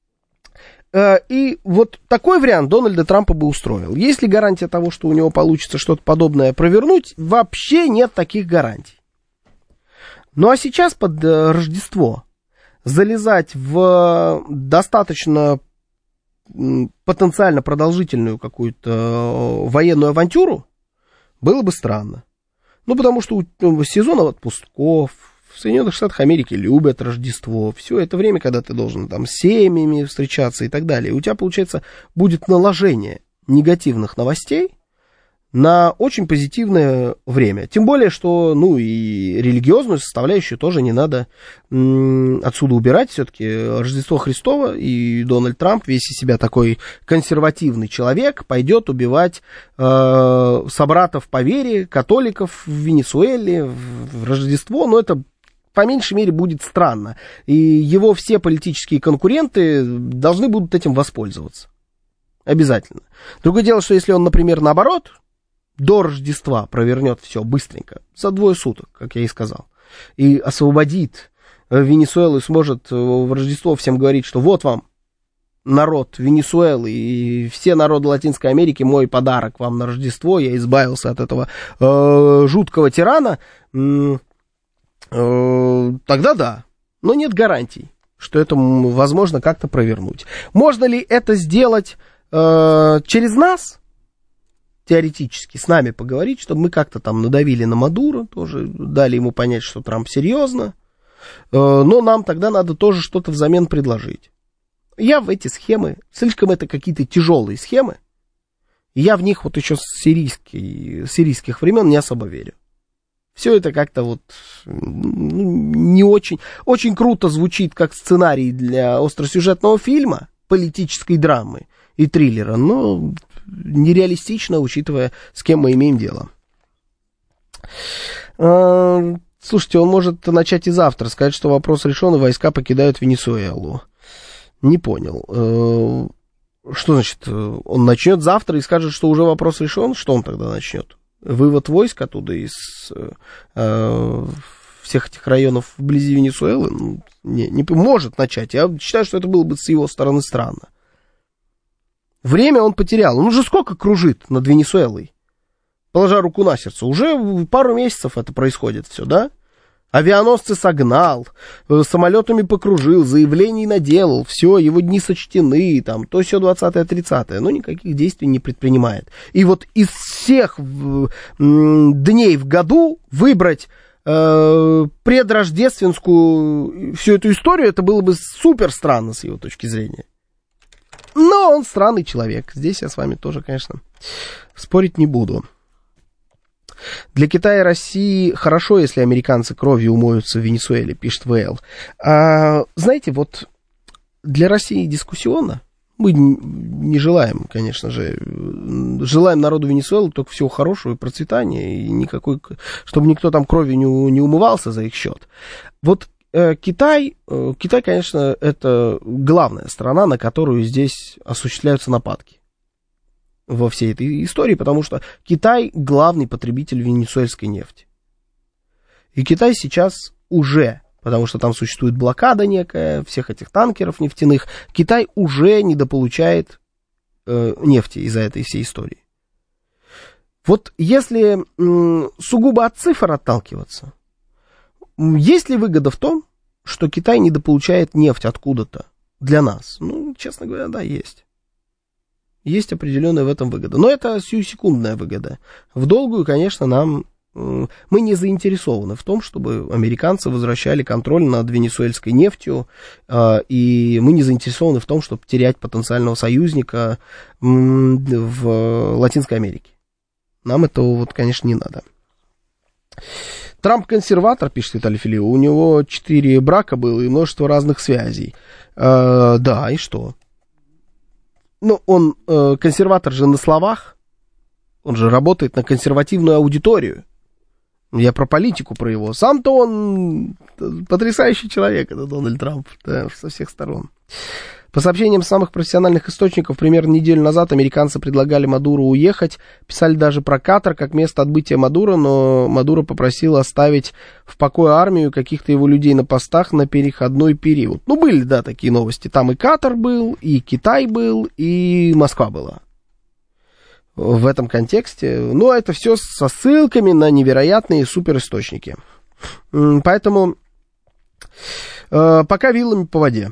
И вот такой вариант Дональда Трампа бы устроил. Есть ли гарантия того, что у него получится что-то подобное провернуть? Вообще нет таких гарантий. Ну а сейчас под Рождество залезать в достаточно потенциально продолжительную какую-то военную авантюру было бы странно. Потому что сезон отпусков в Соединенных Штатах Америки любят Рождество. Все это время, когда ты должен там с семьями встречаться и так далее. У тебя, получается, будет наложение негативных новостей на очень позитивное время. Тем более, что, и религиозную составляющую тоже не надо отсюда убирать. Все-таки Рождество Христово, и Дональд Трамп, весь из себя такой консервативный человек, пойдет убивать собратов по вере, католиков в Венесуэле в Рождество. Но это, по меньшей мере, будет странно. И его все политические конкуренты должны будут этим воспользоваться. Обязательно. Другое дело, что если он, например, наоборот, до Рождества провернет все быстренько, за 2 суток, как я и сказал, и освободит Венесуэлу и сможет в Рождество всем говорить, что вот вам народ Венесуэлы и все народы Латинской Америки, мой подарок вам на Рождество, я избавился от этого жуткого тирана, тогда да, но нет гарантий, что это возможно как-то провернуть. Можно ли это сделать через нас? Теоретически с нами поговорить, чтобы мы как-то там надавили на Мадуро, тоже дали ему понять, что Трамп серьезно, но нам тогда надо тоже что-то взамен предложить. Я в эти схемы, слишком это какие-то тяжелые схемы, я в них вот еще с сирийских времен не особо верю. Все это как-то вот не очень, очень круто звучит как сценарий для остросюжетного фильма, политической драмы и триллера, но нереалистично, учитывая, с кем мы имеем дело. Слушайте, он может начать и завтра, сказать, что вопрос решен, и войска покидают Венесуэлу. Не понял. Что значит, он начнет завтра и скажет, что уже вопрос решен? Что он тогда начнет? Вывод войск оттуда из всех этих районов вблизи Венесуэлы? Не может начать. Я считаю, что это было бы с его стороны странно. Время он потерял. Он уже сколько кружит над Венесуэлой? Положа руку на сердце. Уже пару месяцев это происходит все, да? Авианосцы согнал, самолетами покружил, заявлений наделал, все, его дни сочтены, там, то все 20-30, но никаких действий не предпринимает. И вот из всех дней в году выбрать предрождественскую всю эту историю, это было бы супер странно с его точки зрения. Но он странный человек. Здесь я с вами тоже, конечно, спорить не буду. Для Китая и России хорошо, если американцы кровью умоются в Венесуэле, пишет ВЛ. Знаете, вот для России дискуссионно. Мы не желаем, конечно же, желаем народу Венесуэлы только всего хорошего и процветания, и никакой, чтобы никто там кровью не умывался за их счет. Вот Китай, конечно, это главная страна, на которую здесь осуществляются нападки во всей этой истории, потому что Китай главный потребитель венесуэльской нефти. И Китай сейчас уже, потому что там существует блокада некая всех этих танкеров нефтяных, Китай уже недополучает нефти из-за этой всей истории. Вот если сугубо от цифр отталкиваться, есть ли выгода в том, что Китай недополучает нефть откуда-то для нас? Ну, честно говоря, да, есть. Есть определенная в этом выгода. Но это сиюсекундная выгода. В долгую, конечно, мы не заинтересованы в том, чтобы американцы возвращали контроль над венесуэльской нефтью, и мы не заинтересованы в том, чтобы терять потенциального союзника в Латинской Америке. Нам этого, вот, конечно, не надо. Трамп консерватор, пишет Виталий Филиппов, у него 4 брака было и множество разных связей. Да, и что? Ну, он консерватор же на словах, он же работает на консервативную аудиторию. Я про политику, про его. Сам-то он потрясающий человек, это Дональд Трамп, да, со всех сторон. По сообщениям самых профессиональных источников, примерно неделю назад американцы предлагали Мадуро уехать, писали даже про Катар как место отбытия Мадуро, но Мадуро попросил оставить в покое армию, каких-то его людей на постах на переходной период. Ну, были, да, такие новости. Там и Катар был, и Китай был, и Москва была. В этом контексте. Но это все со ссылками на невероятные суперисточники. Поэтому пока вилами по воде.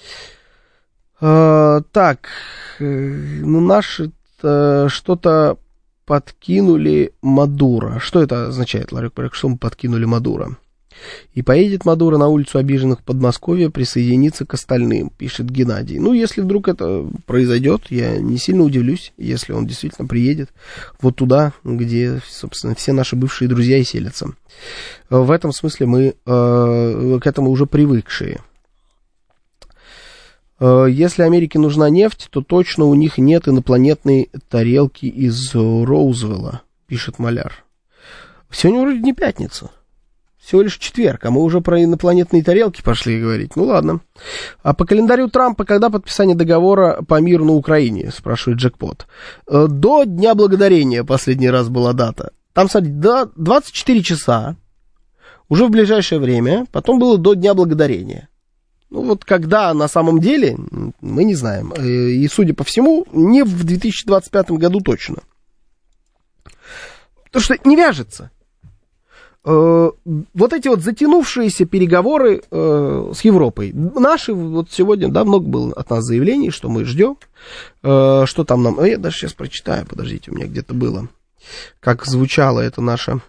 Так, ну наши что-то подкинули Мадуро. Что это означает, Ларек Порек, что мы подкинули Мадуро? И поедет Мадуро на улицу обиженных Подмосковья присоединиться к остальным, пишет Геннадий. Ну, если вдруг это произойдет, я не сильно удивлюсь, если он действительно приедет вот туда, где, собственно, все наши бывшие друзья и селятся. В этом смысле мы к этому уже привыкшие. Если Америке нужна нефть, то точно у них нет инопланетной тарелки из Роузвелла, пишет Маляр. Сегодня вроде не пятница, всего лишь четверг, а мы уже про инопланетные тарелки пошли говорить. Ну ладно. А по календарю Трампа, когда подписание договора по миру на Украине, спрашивает Джекпот. До Дня Благодарения последний раз была дата. Там, смотрите, до 24 часа, уже в ближайшее время, потом было до Дня Благодарения. Ну вот когда на самом деле, мы не знаем. И, судя по всему, не в 2025 году точно. Потому что не вяжется. Вот эти вот затянувшиеся переговоры с Европой. Наши, вот сегодня, да, много было от нас заявлений, что мы ждем, что там нам... Я даже сейчас прочитаю, подождите, у меня где-то было, как звучало это наше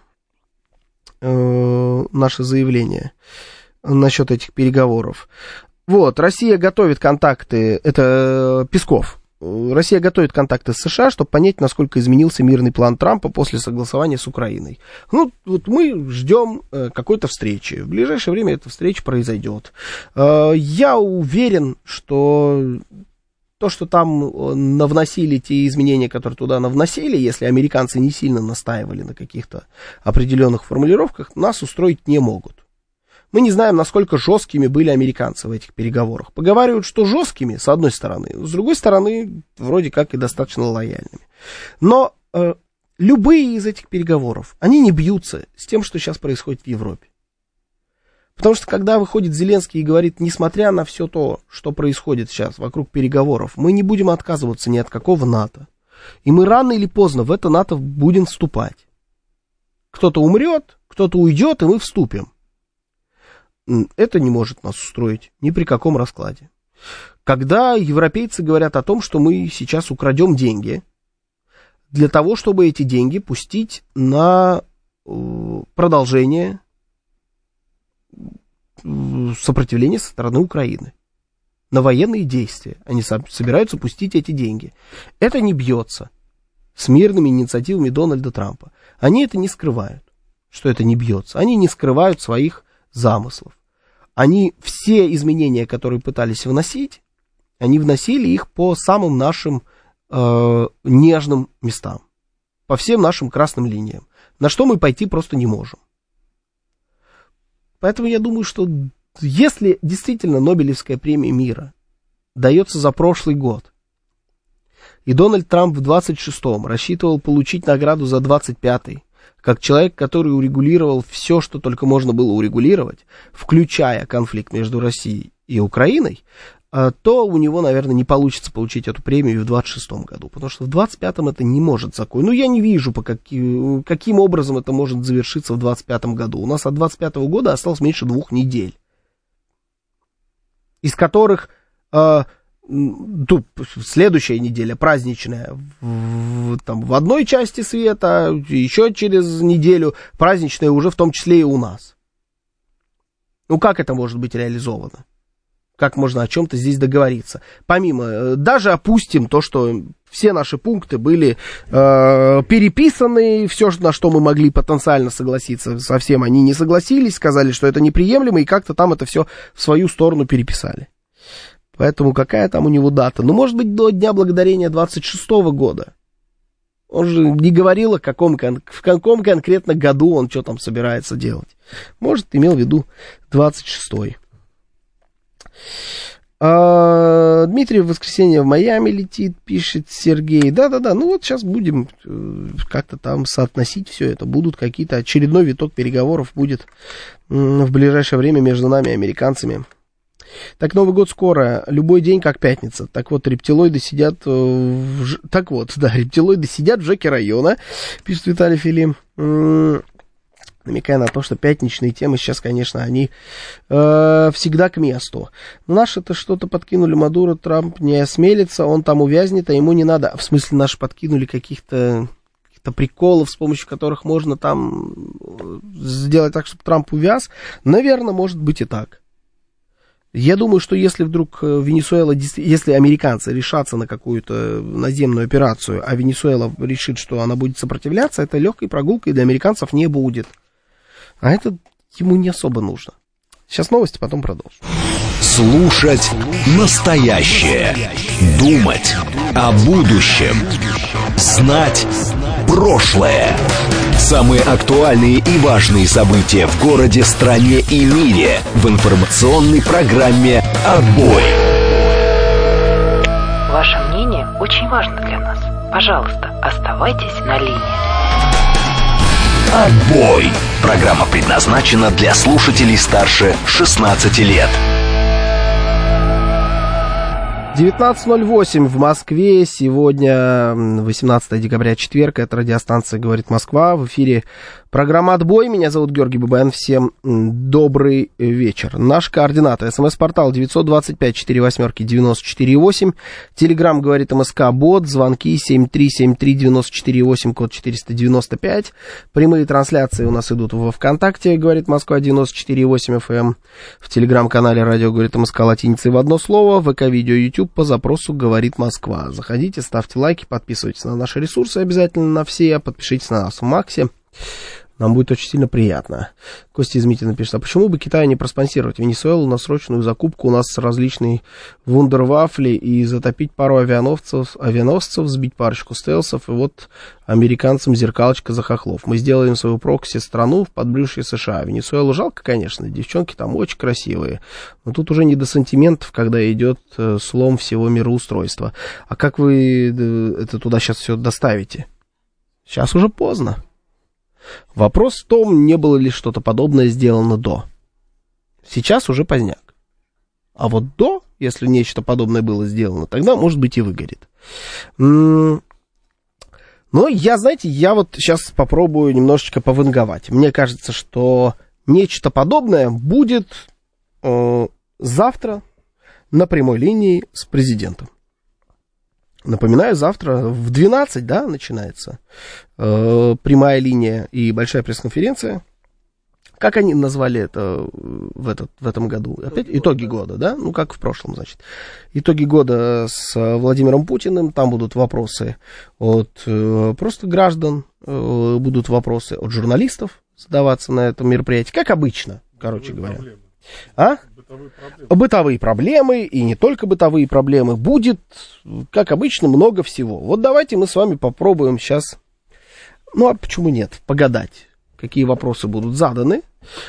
заявление насчет этих переговоров. Вот, Россия готовит контакты, это Песков. Россия готовит контакты с США, чтобы понять, насколько изменился мирный план Трампа после согласования с Украиной. Ну, вот мы ждем какой-то встречи. В ближайшее время эта встреча произойдет. Я уверен, что то, что там навносили те изменения, которые туда навносили, если американцы не сильно настаивали на каких-то определенных формулировках, нас устроить не могут. Мы не знаем, насколько жесткими были американцы в этих переговорах. Поговаривают, что жесткими, с одной стороны, с другой стороны, вроде как и достаточно лояльными. Но любые из этих переговоров, они не бьются с тем, что сейчас происходит в Европе. Потому что, когда выходит Зеленский и говорит, несмотря на все то, что происходит сейчас вокруг переговоров, мы не будем отказываться ни от какого НАТО. И мы рано или поздно в это НАТО будем вступать. Кто-то умрет, кто-то уйдет, и мы вступим. Это не может нас устроить ни при каком раскладе. Когда европейцы говорят о том, что мы сейчас украдем деньги, для того, чтобы эти деньги пустить на продолжение сопротивления со стороны Украины, на военные действия, они собираются пустить эти деньги. Это не бьется с мирными инициативами Дональда Трампа. Они это не скрывают, что это не бьется. Они не скрывают своих замыслов. Они все изменения, которые пытались вносить, они вносили их по самым нашим нежным местам, по всем нашим красным линиям, на что мы пойти просто не можем. Поэтому я думаю, что если действительно Нобелевская премия мира дается за прошлый год, и Дональд Трамп в 26-м рассчитывал получить награду за 25-й, как человек, который урегулировал все, что только можно было урегулировать, включая конфликт между Россией и Украиной, то у него, наверное, не получится получить эту премию в 26-м году, потому что в 25-м это не может закончиться. Ну, я не вижу, каким образом это может завершиться в 25-м году. У нас от 25-го года осталось меньше 2 недель, из которых следующая неделя праздничная в одной части света, еще через неделю праздничная уже в том числе и у нас. Ну, как это может быть реализовано? Как можно о чем-то здесь договориться? Помимо, даже опустим то, что все наши пункты были переписаны, все, на что мы могли потенциально согласиться, совсем они не согласились, сказали, что это неприемлемо, и как-то там это все в свою сторону переписали. Поэтому какая там у него дата? Ну, может быть, до Дня Благодарения 26-го года. Он же не говорил, в каком конкретно году он что там собирается делать. Может, имел в виду 26-й. Дмитрий в воскресенье в Майами летит, пишет Сергей. Да-да-да, ну вот сейчас будем как-то там соотносить все это. Будут какие-то, очередной виток переговоров будет в ближайшее время между нами и американцами. Так, Новый год скоро, любой день как пятница. Так вот, рептилоиды сидят рептилоиды сидят в ЖЭКе района, пишет Виталий Филим, намекая на то, что пятничные темы сейчас, конечно, они всегда к месту. Наши-то что-то подкинули Мадуро, Трамп не осмелится, он там увязнет, а ему не надо. В смысле, наши подкинули каких-то приколов, с помощью которых можно там сделать так, чтобы Трамп увяз? Наверное, может быть и так. Я думаю, что если вдруг Венесуэла, если американцы решатся на какую-то наземную операцию, а Венесуэла решит, что она будет сопротивляться, это легкой прогулкой для американцев не будет. А это ему не особо нужно. Сейчас новости, потом продолжим. Слушать настоящее. Думать о будущем. Знать прошлое. Самые актуальные и важные события в городе, стране и мире в информационной программе «Отбой». Ваше мнение очень важно для нас. Пожалуйста, оставайтесь на линии. «Отбой». Программа предназначена для слушателей старше 16 лет. 19:08 в Москве. Сегодня 18 декабря, четверг. Это радиостанция «Говорит Москва». В эфире программа «Отбой». Меня зовут Георгий Бабаян. Всем добрый вечер. Наш координаты. СМС-портал 925-48-94-8. Телеграм «Говорит МСК» бот. Звонки 7373-94-8, код 495. Прямые трансляции у нас идут во ВКонтакте «Говорит Москва» 94,8 FM. В телеграм-канале «Радио Говорит МСК» латиницей в одно слово. ВК-видео, YouTube по запросу «Говорит Москва». Заходите, ставьте лайки, подписывайтесь на наши ресурсы обязательно на все. Подпишитесь на нас в Максе. Нам будет очень сильно приятно. Костя из Митина пишет, а почему бы Китаю не проспонсировать Венесуэлу на срочную закупку у нас различные вундервафли и затопить пару авианосцев, сбить парочку стелсов, и вот американцам зеркалочка за хохлов. Мы сделаем свою прокси-страну в подбрюшье США. Венесуэлу жалко, конечно, девчонки там очень красивые, но тут уже не до сантиментов, когда идет слом всего мироустройства. А как вы это туда сейчас все доставите? Сейчас уже поздно. Вопрос в том, не было ли что-то подобное сделано до. Сейчас уже поздняк. А вот до, если нечто подобное было сделано, тогда, может быть, и выгорит. Но я вот сейчас попробую немножечко пованговать. Мне кажется, что нечто подобное будет завтра на прямой линии с президентом. Напоминаю, завтра в 12, да, начинается прямая линия и большая пресс-конференция. Как они назвали это в этом году? Опять итоги года, да? Ну, как в прошлом, значит. Итоги года с Владимиром Путиным. Там будут вопросы от просто граждан, будут вопросы от журналистов задаваться на этом мероприятии. Как обычно, короче говоря. А? Бытовые проблемы, и не только бытовые проблемы. Будет, как обычно, много всего. Вот давайте мы с вами попробуем сейчас, ну а почему нет, погадать, какие вопросы будут заданы,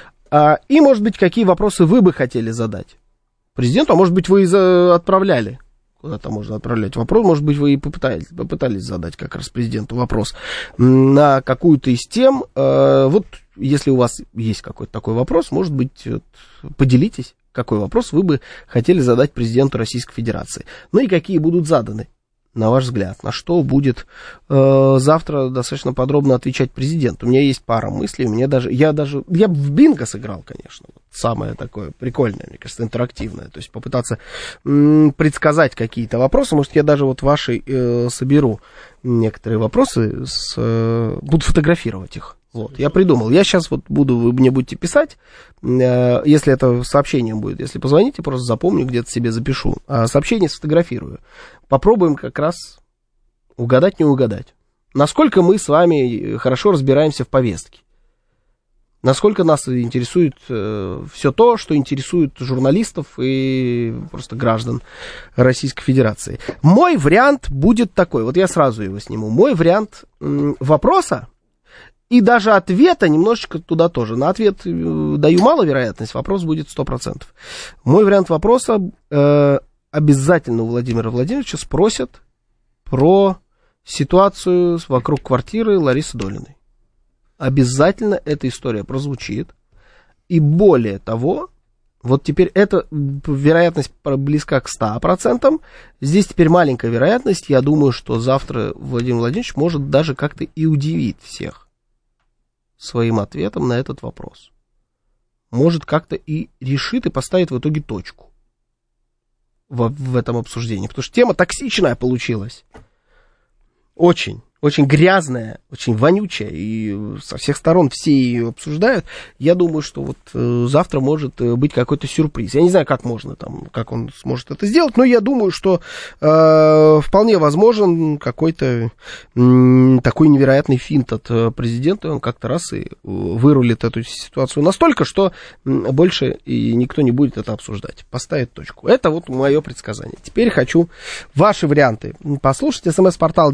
и, может быть, какие вопросы вы бы хотели задать президенту, а может быть, вы отправляли, куда-то можно отправлять вопрос, может быть, вы и попытались задать как раз президенту вопрос на какую-то из тем. Вот, если у вас есть какой-то такой вопрос, может быть, поделитесь, какой вопрос вы бы хотели задать президенту Российской Федерации. Ну и какие будут заданы, на ваш взгляд, на что будет завтра достаточно подробно отвечать президент. У меня есть пара мыслей, я в бинго сыграл, конечно, самое такое прикольное, мне кажется, интерактивное, то есть попытаться предсказать какие-то вопросы, может, я даже вот ваши соберу некоторые вопросы, буду фотографировать их. Вот, я придумал. Я сейчас вот вы мне будете писать, если это сообщением будет, если позвоните, просто запомню, где-то себе запишу, а сообщение сфотографирую. Попробуем как раз угадать, не угадать. Насколько мы с вами хорошо разбираемся в повестке. Насколько нас интересует все то, что интересует журналистов и просто граждан Российской Федерации. Мой вариант будет такой, вот я сразу его сниму. Мой вариант вопроса, и даже ответа немножечко туда тоже. На ответ даю мало вероятность, вопрос будет 100%. Мой вариант вопроса, обязательно у Владимира Владимировича спросят про ситуацию вокруг квартиры Ларисы Долиной. Обязательно эта история прозвучит. И более того, вот теперь эта вероятность близка к 100%. Здесь теперь маленькая вероятность. Я думаю, что завтра Владимир Владимирович может даже как-то и удивить всех своим ответом на этот вопрос. Может, как-то и решит, и поставит в итоге точку в этом обсуждении. Потому что тема токсичная получилась. Очень. Очень грязная, очень вонючая, и со всех сторон все ее обсуждают. Я думаю, что вот завтра может быть какой-то сюрприз. Я не знаю, как он сможет это сделать, но я думаю, что вполне возможен какой-то такой невероятный финт от президента, и он как-то раз и вырулит эту ситуацию настолько, что больше и никто не будет это обсуждать. Поставит точку. Это вот мое предсказание. Теперь хочу ваши варианты послушать. СМС-портал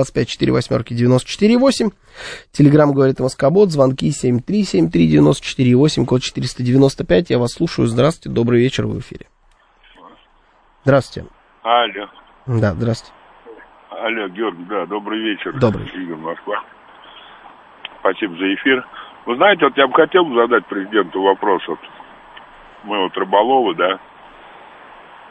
925-48-94-8. Телеграм говорит МСК-бот. Звонки 7373-94-8, код 495. Я вас слушаю. Здравствуйте. Добрый вечер. Вы в эфире. Здравствуйте. Алло. Да, здравствуйте. Алло, Георгий, да, добрый вечер. Добрый. Игорь, Москва. Спасибо за эфир. Вы знаете, вот я бы хотел задать президенту вопрос. Вот мы вот рыболовы, да.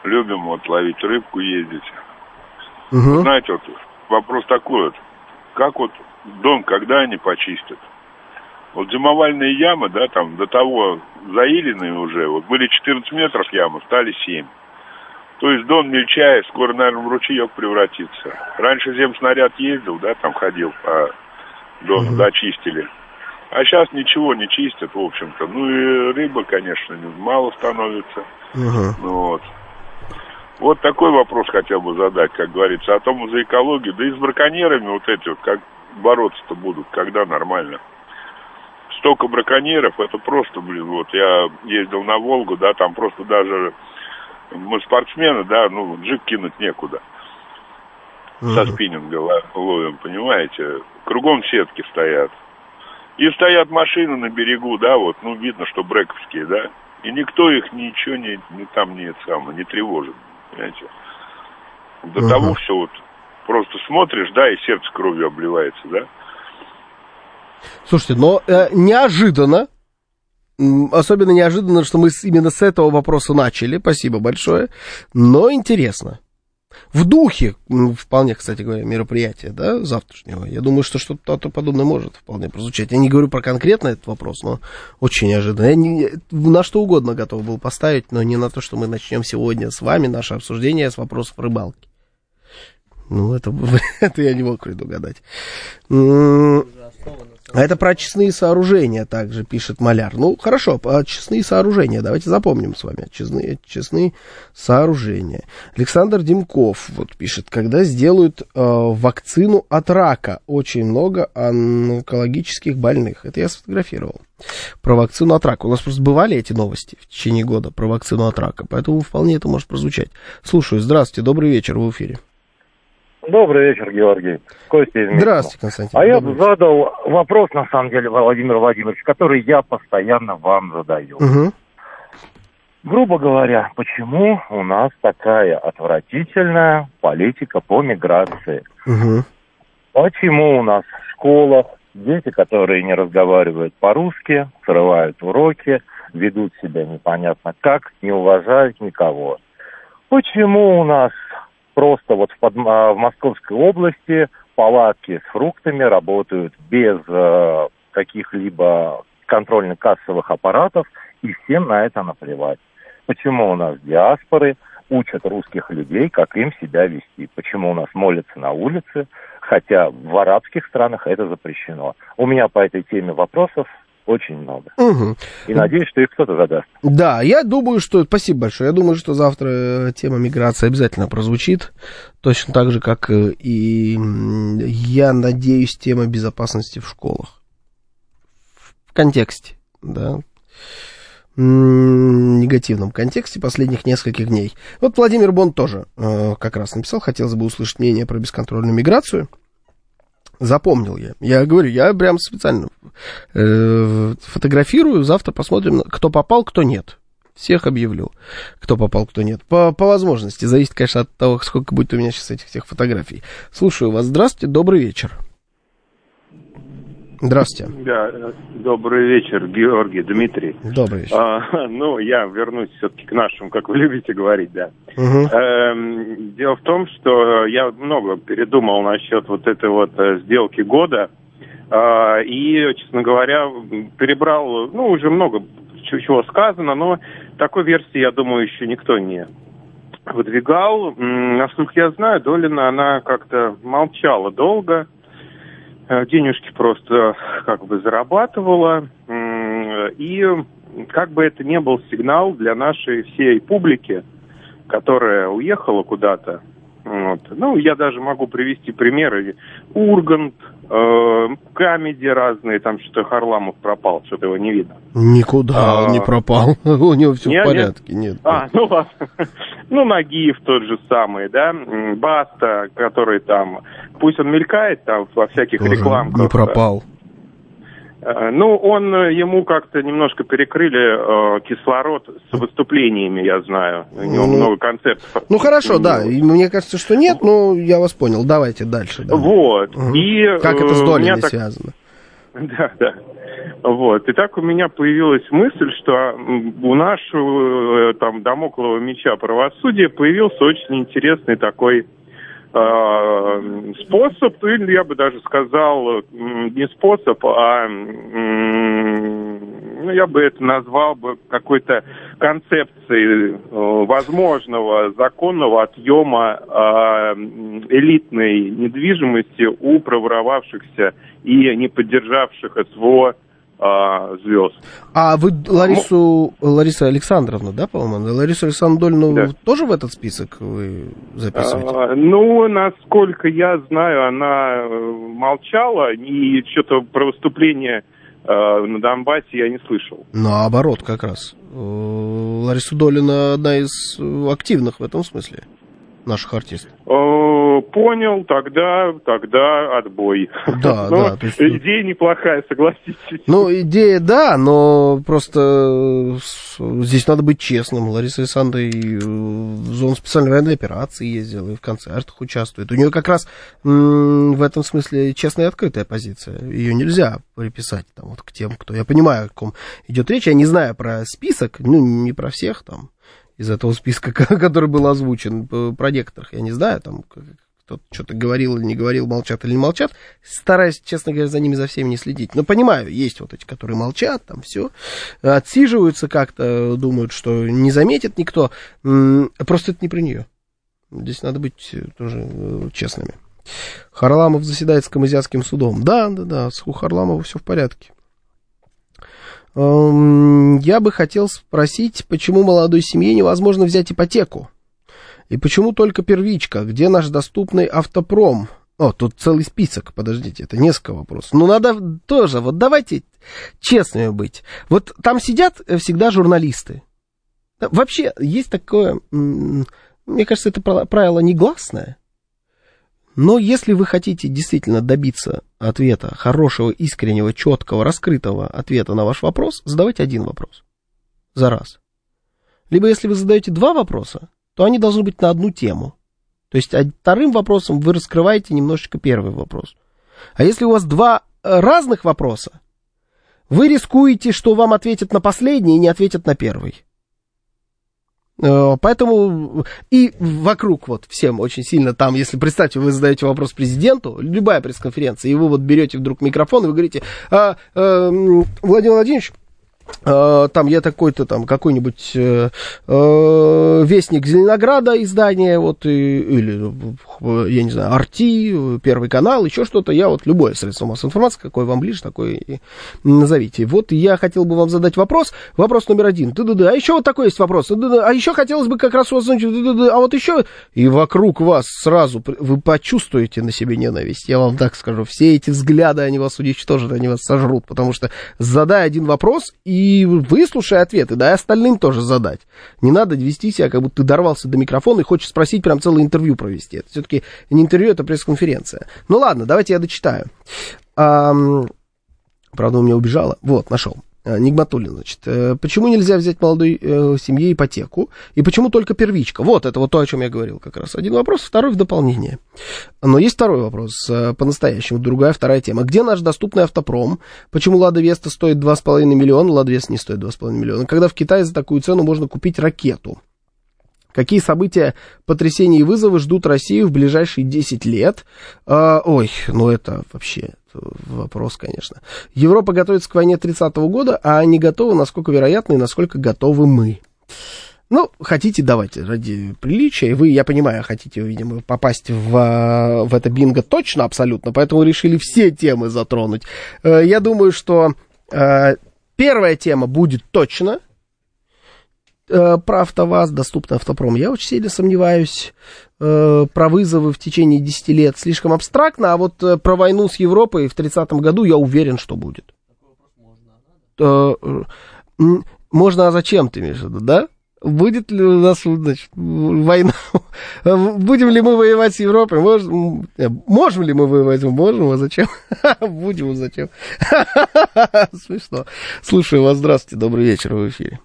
любим вот ловить рыбку, ездить. Угу. Знаете, вот вопрос такой вот, как вот Дон, когда они почистят? Вот зимовальные ямы, да, там до того заиленные уже, вот были 14 метров ямы, стали 7. То есть Дон мельчает, скоро, наверное, в ручеек превратится. Раньше земснаряд ездил, да, там ходил по Дону, да, чистили. А сейчас ничего не чистят, в общем-то. Ну и рыба, конечно, мало становится. Вот. Вот такой вопрос хотел бы задать, как говорится, о том, за экологию. Да и с браконьерами вот эти вот, как бороться-то будут, когда нормально. Столько браконьеров, это просто, блин, вот я ездил на Волгу, да, там просто даже мы спортсмены, да, ну, джиг кинуть некуда. Со спиннинга ловим, понимаете? Кругом сетки стоят. И стоят машины на берегу, да, вот, ну, видно, что брековские, да. И никто их ничего не тревожит, понимаете. До того все вот, просто смотришь, да, и сердце кровью обливается, да. Слушайте, но неожиданно, особенно неожиданно, что мы именно с этого вопроса начали, спасибо большое, но интересно. В духе, вполне, кстати говоря, мероприятия, да, завтрашнего, я думаю, что что-то подобное может вполне прозвучать. Я не говорю про конкретно этот вопрос, но очень неожиданно. Я на что угодно готов был поставить, но не на то, что мы начнем сегодня с вами наше обсуждение с вопросов рыбалки. Ну, это я не мог предугадать. А это про очистные сооружения также пишет Маляр. Ну, хорошо, очистные сооружения. Давайте запомним с вами. Очистные сооружения. Александр Димков вот пишет. Когда сделают вакцину от рака? Очень много онкологических больных. Это я сфотографировал. Про вакцину от рака. У нас просто бывали эти новости в течение года про вакцину от рака. Поэтому вполне это может прозвучать. Слушаю. Здравствуйте. Добрый вечер. Вы в эфире. Добрый вечер, Георгий. Костя из Минска. Здравствуйте, Константин. Я бы задал вопрос, на самом деле, Владимир Владимирович, который я постоянно вам задаю. Грубо говоря, почему у нас такая отвратительная политика по миграции? Почему у нас в школах дети, которые не разговаривают по-русски, срывают уроки, ведут себя непонятно как, не уважают никого? Почему у нас просто вот в Московской области палатки с фруктами работают без каких-либо контрольно-кассовых аппаратов, и всем на это наплевать? Почему у нас диаспоры учат русских людей, как им себя вести? Почему у нас молятся на улице, хотя в арабских странах это запрещено? У меня по этой теме вопросов очень много. И надеюсь, что их кто-то задаст. Да, я думаю, что... Спасибо большое. Я думаю, что завтра тема миграции обязательно прозвучит. Точно так же, как и, я надеюсь, тема безопасности в школах. В контексте, да. Негативном контексте последних нескольких дней. Вот Владимир Бон тоже как раз написал. Хотелось бы услышать мнение про бесконтрольную миграцию. Запомнил я. Я говорю, я прям специально фотографирую. Завтра посмотрим, кто попал, кто нет. Всех объявлю, кто попал, кто нет. По возможности. Зависит, конечно, от того, сколько будет у меня сейчас этих всех фотографий. Слушаю вас. Здравствуйте, добрый вечер. Здравствуйте. Да, добрый вечер, Георгий, Дмитрий. Добрый вечер. Я вернусь все-таки к нашему, как вы любите говорить, да. Дело в том, что я много передумал насчет вот этой вот сделки года. И, честно говоря, перебрал, уже много чего сказано, но такой версии, я думаю, еще никто не выдвигал. Насколько я знаю, Долина, она как-то молчала долго. Денежки просто как бы зарабатывала, и как бы это не был сигнал для нашей всей публики, которая уехала куда-то. Вот. Я даже могу привести примеры. Ургант, Камеди разные, там что-то Харламов пропал, что-то его не видно. Никуда он не пропал, у него все в порядке. Нет. Ладно. Нагиев тот же самый, да, Баста, который там, пусть он мелькает там во всяких тоже рекламках. Не пропал. Ему как-то немножко перекрыли кислород с выступлениями, я знаю. У него много концептов. Хорошо, да. И мне кажется, что нет, но я вас понял. Давайте дальше. Да. Вот. И как это с Долиной связано? Да. Вот. И так у меня появилась мысль, что у нашего там дамоклового меча правосудия появился очень интересный такой способ, или я бы даже сказал, не способ, а я бы это назвал бы какой-то концепцией возможного законного отъема элитной недвижимости у проворовавшихся и не поддержавших СВО звезд. А вы Лариса Александровна, да, по-моему? Ларису Александровну да. Тоже в этот список вы записываете? Насколько я знаю, она молчала, и что-то про выступление на Донбассе я не слышал. Наоборот, как раз. Лариса Долина одна из активных в этом смысле наших артистов. Понял, тогда отбой. Да, да. То есть... Идея неплохая, согласитесь. Идея, да, но просто здесь надо быть честным. Лариса Александровна и в зону специальной военной операции ездила, и в концертах участвует. У нее как раз в этом смысле честная и открытая позиция. Ее нельзя приписать там, вот, к тем, кто... Я понимаю, о ком идет речь. Я не знаю про список, не про всех там. Из этого списка, который был озвучен, про некоторых, я не знаю, там кто-то что-то говорил или не говорил, молчат или не молчат. Стараюсь, честно говоря, за ними, за всеми не следить. Но понимаю, есть вот эти, которые молчат, там все, отсиживаются как-то, думают, что не заметит никто. Просто это не про нее. Здесь надо быть тоже честными. Харламов заседает с Камызякским судом. Да, у Харламова все в порядке. Я бы хотел спросить, почему молодой семье невозможно взять ипотеку? И почему только первичка? Где наш доступный автопром? Тут целый список, подождите, это несколько вопросов. Надо тоже, вот давайте честными быть. Вот там сидят всегда журналисты. Вообще, есть такое, мне кажется, это правило негласное. Но если вы хотите действительно добиться ответа, хорошего, искреннего, четкого, раскрытого ответа на ваш вопрос, задавайте один вопрос за раз. Либо если вы задаете два вопроса, то они должны быть на одну тему. То есть вторым вопросом вы раскрываете немножечко первый вопрос. А если у вас два разных вопроса, вы рискуете, что вам ответят на последний и не ответят на первый. Поэтому и вокруг вот всем очень сильно там, если представьте, вы задаете вопрос президенту, любая пресс-конференция, и вы вот берете вдруг микрофон, и вы говорите, Владимир Владимирович, там я такой-то там какой-нибудь вестник Зеленограда издание, вот, или, я не знаю, Арти, Первый канал, еще что-то, я вот любое средство массовой информации, какое вам ближе, такое и назовите. Вот я хотел бы вам задать вопрос номер один, а еще вот такой есть вопрос, а еще хотелось бы как раз у вас, а вот еще, и вокруг вас сразу вы почувствуете на себе ненависть, я вам так скажу, все эти взгляды, они вас уничтожат, они вас сожрут, потому что задай один вопрос, и выслушай ответы, да, и остальным тоже задать. Не надо вести себя, как будто ты дорвался до микрофона и хочешь спросить, прям целое интервью провести. Это все-таки не интервью, это пресс-конференция. Ну ладно, давайте я дочитаю. Правда, у меня убежало. Вот, нашел. Нигматуллин, значит. Почему нельзя взять молодой семье ипотеку? И почему только первичка? Вот, это вот то, о чем я говорил как раз. Один вопрос, второй в дополнение. Но есть второй вопрос, по-настоящему, вторая тема. Где наш доступный автопром? Почему Лада Веста стоит 2,5 миллиона, Лада Веста не стоит 2,5 миллиона? Когда в Китае за такую цену можно купить ракету? Какие события, потрясения и вызовы ждут Россию в ближайшие 10 лет? Это вообще вопрос, конечно. Европа готовится к войне 30-го года, а они готовы, насколько вероятно, и насколько готовы мы. Хотите, давайте, ради приличия. Вы, я понимаю, хотите, видимо, попасть в это бинго точно, абсолютно, поэтому решили все темы затронуть. Я думаю, что первая тема будет точно. Про АвтоВАЗ, доступный автопром. Я очень сильно сомневаюсь. Про вызовы в течение 10 лет слишком абстрактно, а вот про войну с Европой в 30-м году я уверен, что будет. Можно, а зачем ты имеешь в виду, да? Будет ли у нас, значит, война? Будем ли мы воевать с Европой? Можем ли мы воевать? Можем, а зачем? Будем, а зачем? Смешно. Слушаю вас, здравствуйте, добрый вечер, вы в эфире.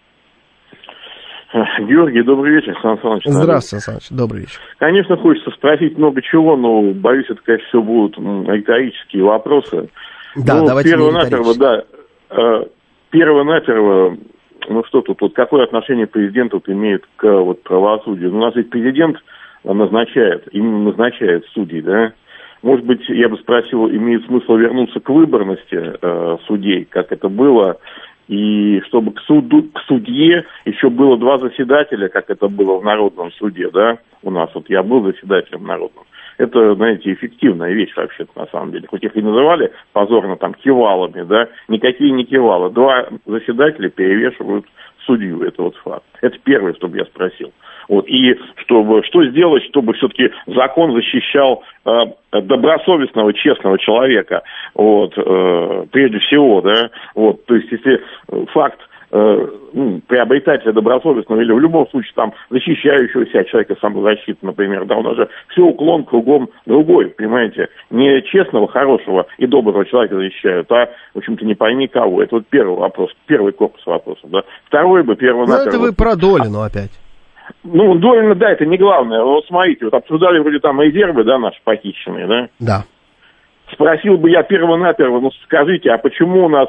Георгий, добрый вечер, Сан Саныч. Здравствуйте, Сан Саныч, добрый вечер. Конечно, хочется спросить много чего, но, боюсь, это, конечно, все будут риторические вопросы. Да, ну, давайте перво-наперво, ну что тут, вот какое отношение президент вот имеет к вот правосудию? Ну, у нас ведь президент назначает судей, да? Может быть, я бы спросил, имеет смысл вернуться к выборности судей, как это было, и чтобы к судье еще было 2 заседателя, как это было в Народном суде, да, у нас, вот я был заседателем Народного. Это, знаете, эффективная вещь вообще-то, на самом деле. Хоть их и называли позорно там кивалами, да, никакие не кивалы. 2 заседателя перевешивают судью, это вот факт. Это первое, чтобы я спросил. Вот, и что сделать, чтобы все-таки закон защищал добросовестного, честного человека, вот, прежде всего, да, вот, то есть, если факт приобретателя добросовестного или в любом случае там защищающегося человека самозащиты, например, да, у нас же все уклон кругом другой, понимаете, не честного, хорошего и доброго человека защищают, а, в общем-то, не пойми кого. Это вот первый вопрос, первый корпус вопросов, да. Второй бы первонаперво... Ну, это вы про Долину опять. Ну, Долина, да, это не главное. Вот смотрите, вот обсуждали вроде там резервы, да, наши похищенные, да? Да. Спросил бы я перво-наперво, ну скажите, а почему у нас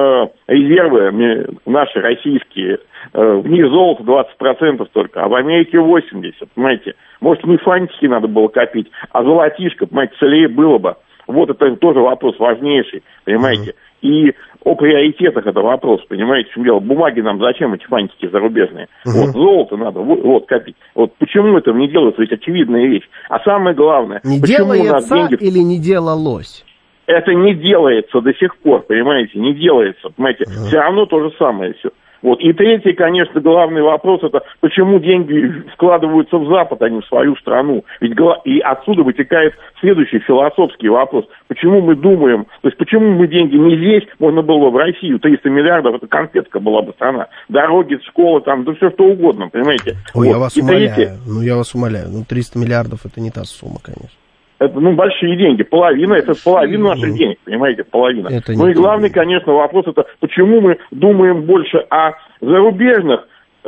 резервы наши российские, в них золото 20% только, а в Америке 80%, понимаете? Может, не фантики надо было копить, а золотишко, понимаете, целее было бы. Вот это тоже вопрос важнейший, понимаете? И о приоритетах это вопрос, понимаете, в чем дело. Бумаги нам зачем, эти фантики зарубежные? Вот золото надо вот копить. Вот почему это не делается, ведь очевидная вещь. А самое главное, не почему делается у нас деньги... или не делалось? Это не делается до сих пор, понимаете, не делается, понимаете. Все равно то же самое все. Вот. И третий, конечно, главный вопрос, это почему деньги вкладываются в Запад, а не в свою страну. Ведь и отсюда вытекает следующий философский вопрос. Почему мы думаем, то есть почему мы деньги не здесь, можно было бы в Россию, 300 миллиардов, это конфетка была бы страна. Дороги, школы, там, да все что угодно, понимаете. Ой, вот. я вас умоляю, 300 миллиардов это не та сумма, конечно. Это, большие деньги, половина наших денег, понимаете, половина. Ну и главный, конечно, вопрос, это почему мы думаем больше о зарубежных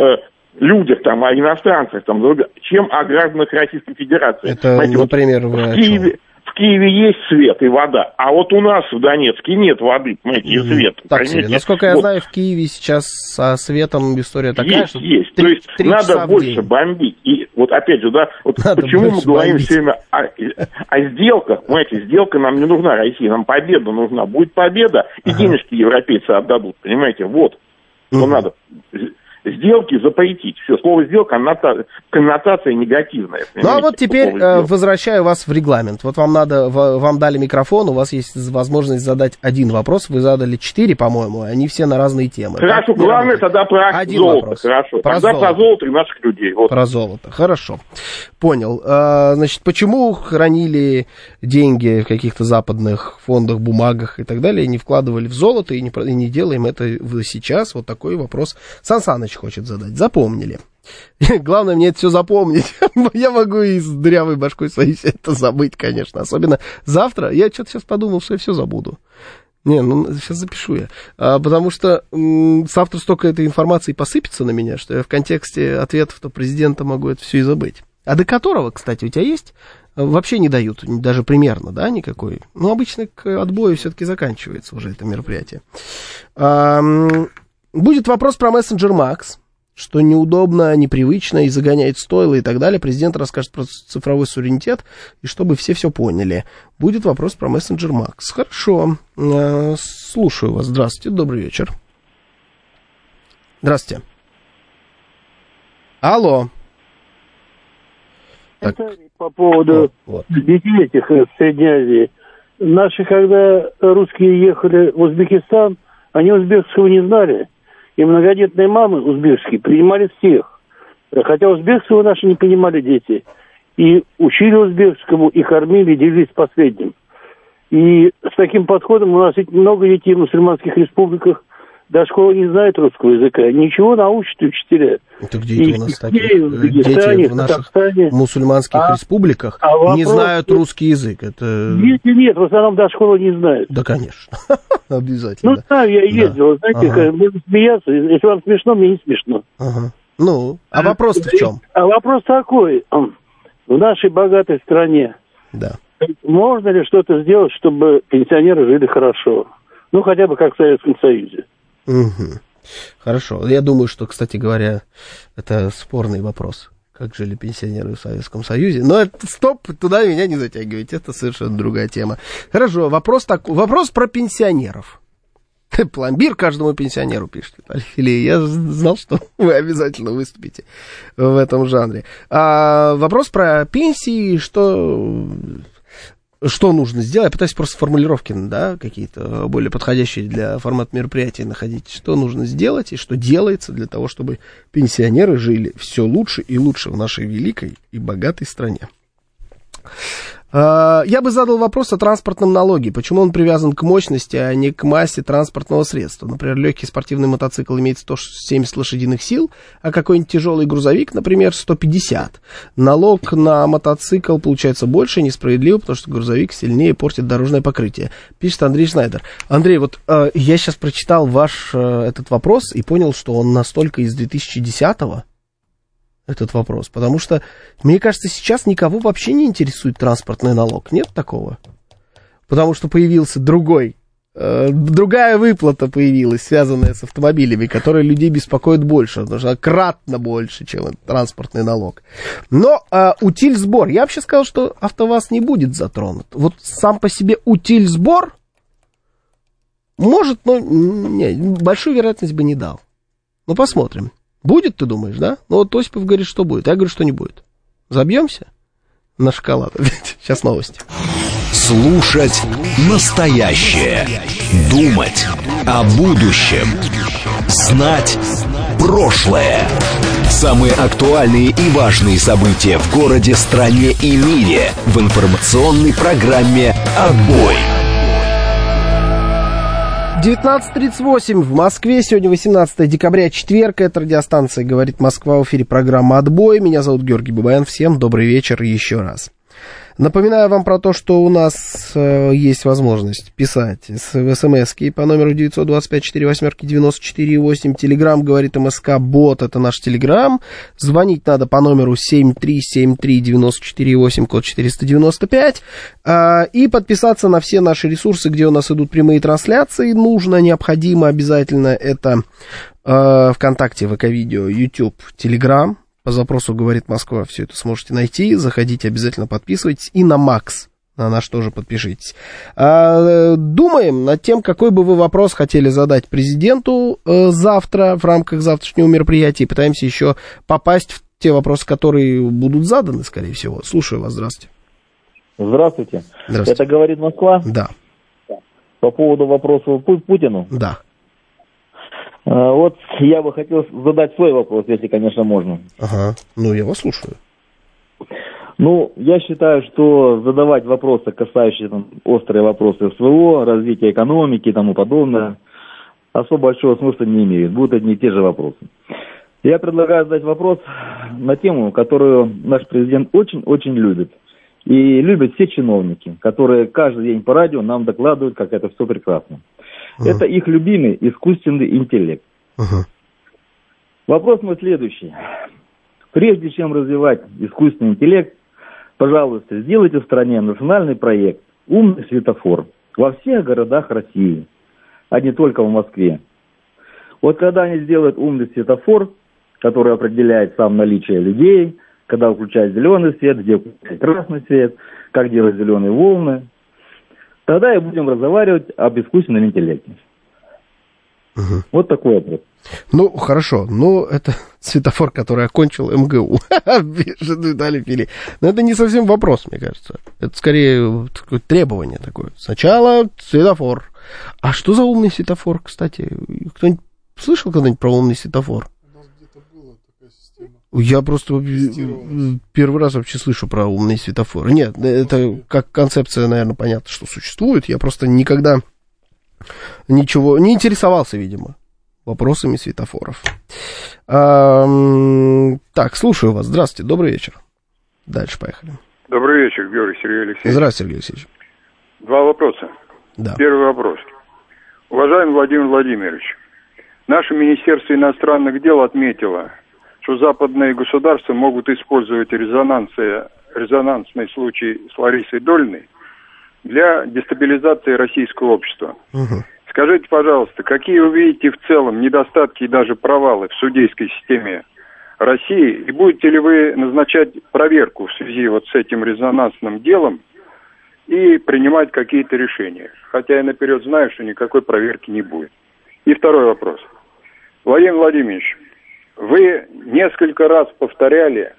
людях, там, о иностранцах, там, чем о гражданах Российской Федерации. Это, понимаете, например, вот в Киеве есть свет и вода, а вот у нас в Донецке нет воды, понимаете, и света. Так себе. Насколько я знаю, в Киеве сейчас со светом история такая, что есть. То есть надо больше бомбить. И вот опять же, да, вот почему мы говорим все время о сделках, понимаете, сделка нам не нужна России, нам победа нужна. Будет победа, и денежки европейцы отдадут, понимаете, вот, что надо. Сделки запретить. Все, слово сделка, коннотация негативная. Ну, а вот теперь возвращаю вас в регламент. Вот вам дали микрофон, у вас есть возможность задать один вопрос. Вы задали 4, по-моему, они все на разные темы. Хорошо, главное тогда про один золото. Вопрос. Хорошо. Тогда про золото и наших людей. Вот. Про золото. Хорошо. Понял. Значит, почему хранили деньги в каких-то западных фондах, бумагах и так далее, и не вкладывали в золото, и не делаем это сейчас? Вот такой вопрос Сан Саныч хочет задать. Запомнили. Главное мне это все запомнить. Я могу и с дырявой башкой своей все это забыть, конечно. Особенно завтра. Я что-то сейчас подумал, что я все забуду. Сейчас запишу я. Потому что завтра столько этой информации посыпется на меня, что я в контексте ответов-то президента могу это все и забыть. А до которого, кстати, у тебя есть? Вообще не дают, даже примерно, да, никакой. Обычно к отбою все-таки заканчивается уже это мероприятие. Будет вопрос про мессенджер Макс, что неудобно, непривычно и загоняет стойло и так далее. Президент расскажет про цифровой суверенитет, и чтобы все поняли. Будет вопрос про мессенджер Макс. Хорошо. Слушаю вас. Здравствуйте, добрый вечер. Здравствуйте. Алло. Так. По поводу детей этих в Средней Азии. Наши, когда русские ехали в Узбекистан, они узбекского не знали. И многодетные мамы узбекские принимали всех. Хотя узбекского наши не понимали дети. И учили узбекскому, и кормили, и делились последним. И с таким подходом у нас ведь много детей в мусульманских республиках до школы не знают русского языка. Ничего научат учителя. Это где это у нас такие дети в наших мусульманских республиках не знают русский язык? Это... Нет, в основном до школы не знают. Да, конечно. Обязательно. Я ездил, знаете, можно смеяться. Если вам смешно, мне не смешно. А вопрос-то в чем? А вопрос такой. В нашей богатой стране Можно ли что-то сделать, чтобы пенсионеры жили хорошо? Ну, хотя бы как в Советском Союзе. Угу. Хорошо. Я думаю, что, кстати говоря, это спорный вопрос. Как жили пенсионеры в Советском Союзе. Но это, стоп, туда меня не затягивайте. Это совершенно другая тема. Хорошо, вопрос про пенсионеров. Пломбир каждому пенсионеру, пишет Виталий Филей. Я знал, что вы обязательно выступите в этом жанре. Вопрос про пенсии, что нужно сделать. Я пытаюсь просто формулировки, да, какие-то более подходящие для формата мероприятия находить. Что нужно сделать и что делается для того, чтобы пенсионеры жили все лучше и лучше в нашей великой и богатой стране. Я бы задал вопрос о транспортном налоге. Почему он привязан к мощности, а не к массе транспортного средства? Например, легкий спортивный мотоцикл имеет 170 лошадиных сил, а какой-нибудь тяжелый грузовик, например, 150. Налог на мотоцикл получается больше, несправедливо, потому что грузовик сильнее портит дорожное покрытие. Пишет Андрей Шнайдер. Андрей, вот я сейчас прочитал ваш этот вопрос и понял, что он настолько из 2010-го, этот вопрос, потому что, мне кажется, сейчас никого вообще не интересует транспортный налог. Нет такого? Потому что появился другая выплата появилась, связанная с автомобилями, которая людей беспокоит больше, потому что кратно больше, чем транспортный налог. Но утиль-сбор, я вообще сказал, что АвтоВАЗ не будет затронут. Вот сам по себе утиль-сбор может, но не, большую вероятность бы не дал. Ну, посмотрим. Будет, ты думаешь, да? Ну, вот Осипов говорит, что будет. Я говорю, что не будет. Забьемся на шоколад. Сейчас новости. Слушать настоящее. Думать о будущем. Знать прошлое. Самые актуальные и важные события в городе, стране и мире в информационной программе «Отбой». 19:38 в Москве. Сегодня 18 декабря, четверг. Это радиостанция «Говорит Москва», в эфире программа «Отбой». Меня зовут Георгий Бабаян. Всем добрый вечер еще раз. Напоминаю вам про то, что у нас есть возможность писать в смс-ки по номеру 925-48-94-8. Телеграм «Говорит МСК», бот, это наш телеграм. Звонить надо по номеру 7373948, код 495. И подписаться на все наши ресурсы, где у нас идут прямые трансляции. Нужно, необходимо, обязательно. Это ВКонтакте, ВК-видео, YouTube, Телеграм. По запросу «Говорит Москва» все это сможете найти. Заходите, обязательно подписывайтесь. И на Макс, на наш тоже подпишитесь. Думаем над тем, какой бы вы вопрос хотели задать президенту завтра в рамках завтрашнего мероприятия. Пытаемся еще попасть в те вопросы, которые будут заданы, скорее всего. Слушаю вас, здравствуйте. Здравствуйте. Здравствуйте. Это «Говорит Москва»? Да. По поводу вопроса Путину? Да. Вот я бы хотел задать свой вопрос, если, конечно, можно. Ага, ну я вас слушаю. Ну, я считаю, что задавать вопросы, касающиеся острые вопросы СВО, развития экономики и тому подобное, особо большого смысла не имеет. Будут одни и те же вопросы. Я предлагаю задать вопрос на тему, которую наш президент очень-очень любит. И любят все чиновники, которые каждый день по радио нам докладывают, как это все прекрасно. Это их любимый искусственный интеллект. Вопрос мой следующий. Прежде чем развивать искусственный интеллект, пожалуйста, сделайте в стране национальный проект «Умный светофор» во всех городах России, а не только в Москве. Вот когда они сделают умный светофор, который определяет сам наличие людей, когда включать зеленый свет, где включать красный свет, как делать зеленые волны, тогда и будем разговаривать об искусственном интеллекте. Вот такой вопрос. Ну, хорошо. Ну, это светофор, который окончил МГУ. Пишет Виталий Филей. Но это не совсем вопрос, мне кажется. Это скорее такое требование такое. Сначала светофор. А что за умный светофор, кстати? Кто-нибудь слышал когда-нибудь про умный светофор? У нас где-то была такая система. Я просто первый раз вообще слышу про умный светофор. Нет, это как концепция, наверное, понятно, что существует. Я просто никогда ничего не интересовался, видимо, вопросами светофоров. Так, слушаю вас. Здравствуйте, добрый вечер. Дальше поехали. Добрый вечер, Георгий Сергей Алексеевич. Здравствуйте, Сергей Алексеевич. Два вопроса. Да. Первый вопрос. Уважаемый Владимир Владимирович, наше Министерство иностранных дел отметило, что западные государства могут использовать резонансный случай с Ларисой Долиной для дестабилизации российского общества. Угу. Скажите, пожалуйста, какие вы видите в целом недостатки и даже провалы в судейской системе России? И будете ли вы назначать проверку в связи вот с этим резонансным делом и принимать какие-то решения? Хотя я наперед знаю, что никакой проверки не будет. И второй вопрос. Владимир Владимирович, вы несколько раз повторяли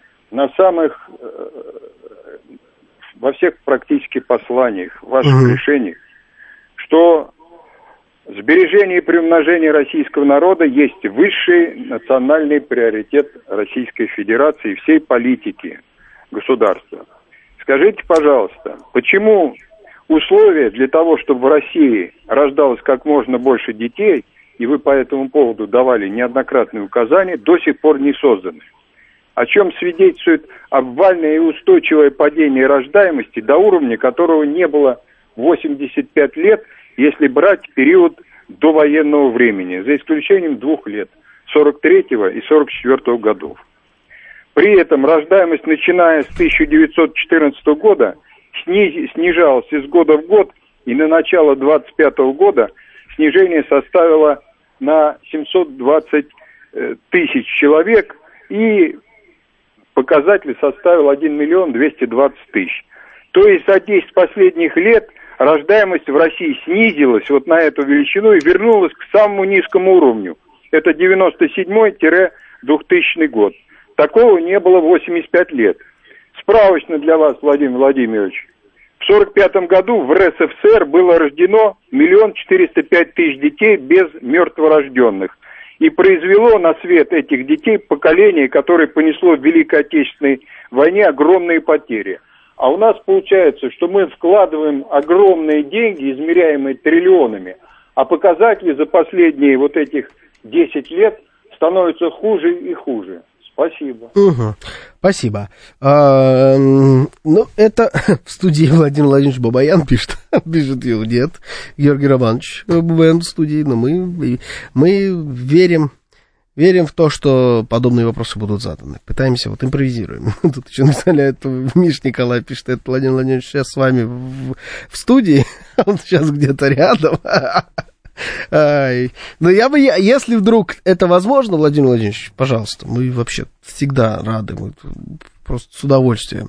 во всех практически посланиях, ваших решениях, что сбережение и приумножение российского народа есть высший национальный приоритет Российской Федерации и всей политики государства. Скажите, пожалуйста, почему условия для того, чтобы в России рождалось как можно больше детей, и вы по этому поводу давали неоднократные указания, до сих пор не созданы? О чем свидетельствует обвальное и устойчивое падение рождаемости до уровня, которого не было 85 лет, если брать период до военного времени, за исключением 2 лет, 43-го и 44-го годов. При этом рождаемость, начиная с 1914 года, снижалась из года в год, и на начало 25-го года снижение составило на 720 тысяч человек, и показатель составил 1 миллион 220 тысяч. То есть за 10 последних лет рождаемость в России снизилась вот на эту величину и вернулась к самому низкому уровню. Это 97-2000 год. Такого не было 85 лет. Справочно для вас, Владимир Владимирович. В 1945 году в РСФСР было рождено 1 405 000 детей без мертворожденных. И произвело на свет этих детей поколение, которое понесло в Великой Отечественной войне огромные потери. А у нас получается, что мы вкладываем огромные деньги, измеряемые триллионами, а показатели за последние вот этих 10 лет становятся хуже и хуже. Спасибо. Угу. Спасибо. Это в студии Владимир Владимирович Бабаян пишет его нет, Георгий Романович Бабаян в студии, но мы верим в то, что подобные вопросы будут заданы. Пытаемся, импровизируем. Тут еще написали, Миш Николай пишет, это Владимир Владимирович сейчас с вами в студии, он сейчас где-то рядом. Но если вдруг это возможно, Владимир Владимирович, пожалуйста, мы вообще всегда рады, мы просто с удовольствием.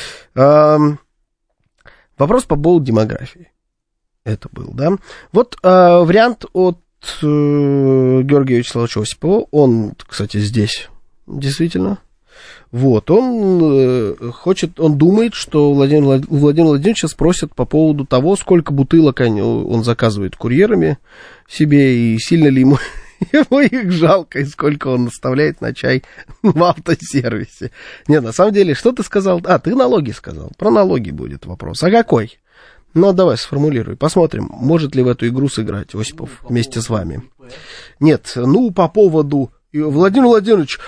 Вопрос по поводу демографии. Это был, да? Вот вариант от Георгия Вячеславовича Осипова, он, кстати, здесь, действительно. Вот, он думает, что Владимир Владимировича спросят по поводу того, сколько бутылок он заказывает курьерами себе, и сильно ли ему их жалко, и сколько он наставляет на чай в автосервисе. Нет, на самом деле, что ты сказал? Ты налоги сказал. Про налоги будет вопрос. А какой? Ну, давай сформулируй. Посмотрим, может ли в эту игру сыграть Осипов вместе с вами. Нет, по поводу... Владимир Владимирович,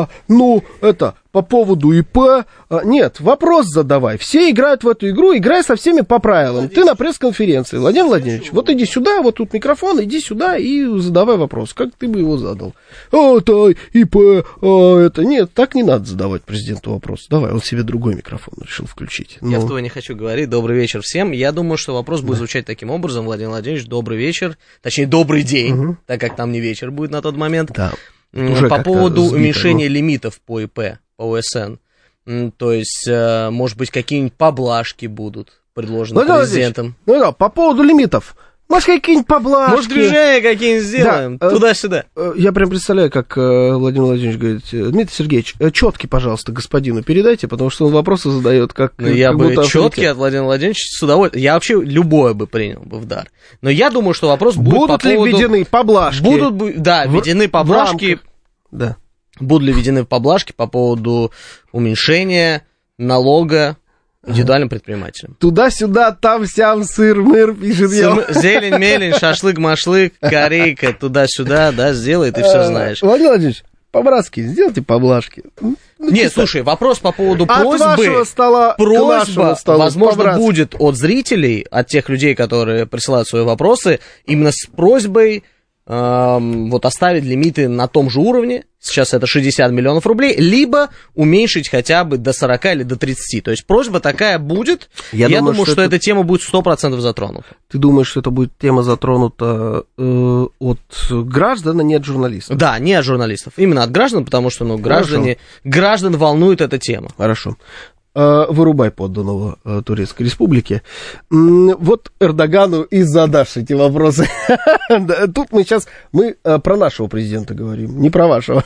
по поводу ИП, нет, вопрос задавай. Все играют в эту игру, играй со всеми по правилам. Ты на пресс-конференции, Владимир Владимирович, вот иди сюда, вот тут микрофон, иди сюда и задавай вопрос. Как ты бы его задал? Это ИП, это... Нет, так не надо задавать президенту вопрос. Давай, он себе другой микрофон решил включить. Я в твой не хочу говорить. Добрый вечер всем. Я думаю, что вопрос будет звучать таким образом. Владимир Владимирович, добрый вечер. Точнее, добрый день, так как там не вечер будет на тот момент. Да. По поводу уменьшения лимитов по ИП, по ОСН. То есть, может быть, какие-нибудь поблажки будут предложены президентом. По поводу лимитов. Может, какие-нибудь поблажки. Может, движения какие-нибудь сделаем, туда-сюда. Я прям представляю, как Владимир Владимирович говорит: Дмитрий Сергеевич, четки, пожалуйста, господину передайте, потому что он вопросы задает как... Я бы четки от Владимира Владимировича с удовольствием. Я вообще любое бы принял бы в дар. Но я думаю, что вопрос будет будут по поводу... ли введены поблажки? Введены поблажки. Да. Будут ли введены поблажки по поводу уменьшения налога индивидуальным предпринимателям? Туда-сюда, там-сям, сыр-мыр, пишет я. Зелень-мелень, шашлык-машлык, корейка, туда-сюда, да, сделай, ты все знаешь. Владимир Владимирович, по-братски, сделайте поблажки. Нет, слушай, вопрос по поводу просьбы. От вашего стола к нашему столу, возможно, будет от зрителей, от тех людей, которые присылают свои вопросы, именно с просьбой вот оставить лимиты на том же уровне, сейчас это 60 миллионов рублей, либо уменьшить хотя бы до 40 или до 30. То есть просьба такая будет. Я думаю, что эта тема будет 100% затронута. Ты думаешь, что это будет тема затронута от граждан, а не от журналистов? Да, не от журналистов. Именно от граждан, потому что граждан волнует эта тема. Хорошо. Вырубай подданного Турецкой Республики. Вот Эрдогану и задашь эти вопросы. Тут мы про нашего президента говорим, не про вашего.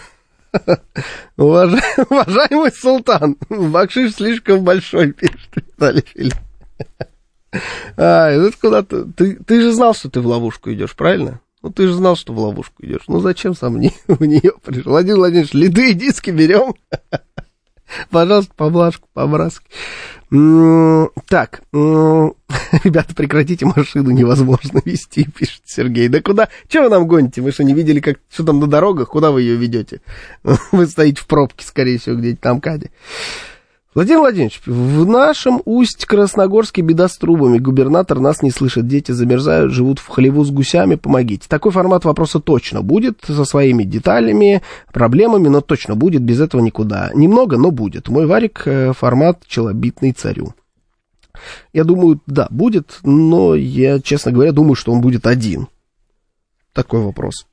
Уважаемый султан, бакшиш слишком большой, пишет Виталий Филипп. Тут куда-то... Ты же знал, что ты в ловушку идешь, правильно? Ну, ты же знал, что в ловушку идешь. Ну, зачем сам в нее пришел? Владимир Владимирович, лиды и диски берем. Пожалуйста, поблажку, по-братски. Так, ребята, прекратите, машину невозможно вести, пишет Сергей. Да куда? Чего вы нам гоните? Вы что, не видели, что там на дорогах? Куда вы ее ведете? Вы стоите в пробке, скорее всего, где-нибудь на МКАДе. Владимир Владимирович, в нашем Усть-Красногорске беда с трубами. Губернатор нас не слышит, дети замерзают, живут в хлеву с гусями, помогите. Такой формат вопроса точно будет, со своими деталями, проблемами, но точно будет, без этого никуда. Немного, но будет. Мой Варик, формат челобитный царю. Я думаю, да, будет, но я, честно говоря, думаю, что он будет один. Такой вопрос.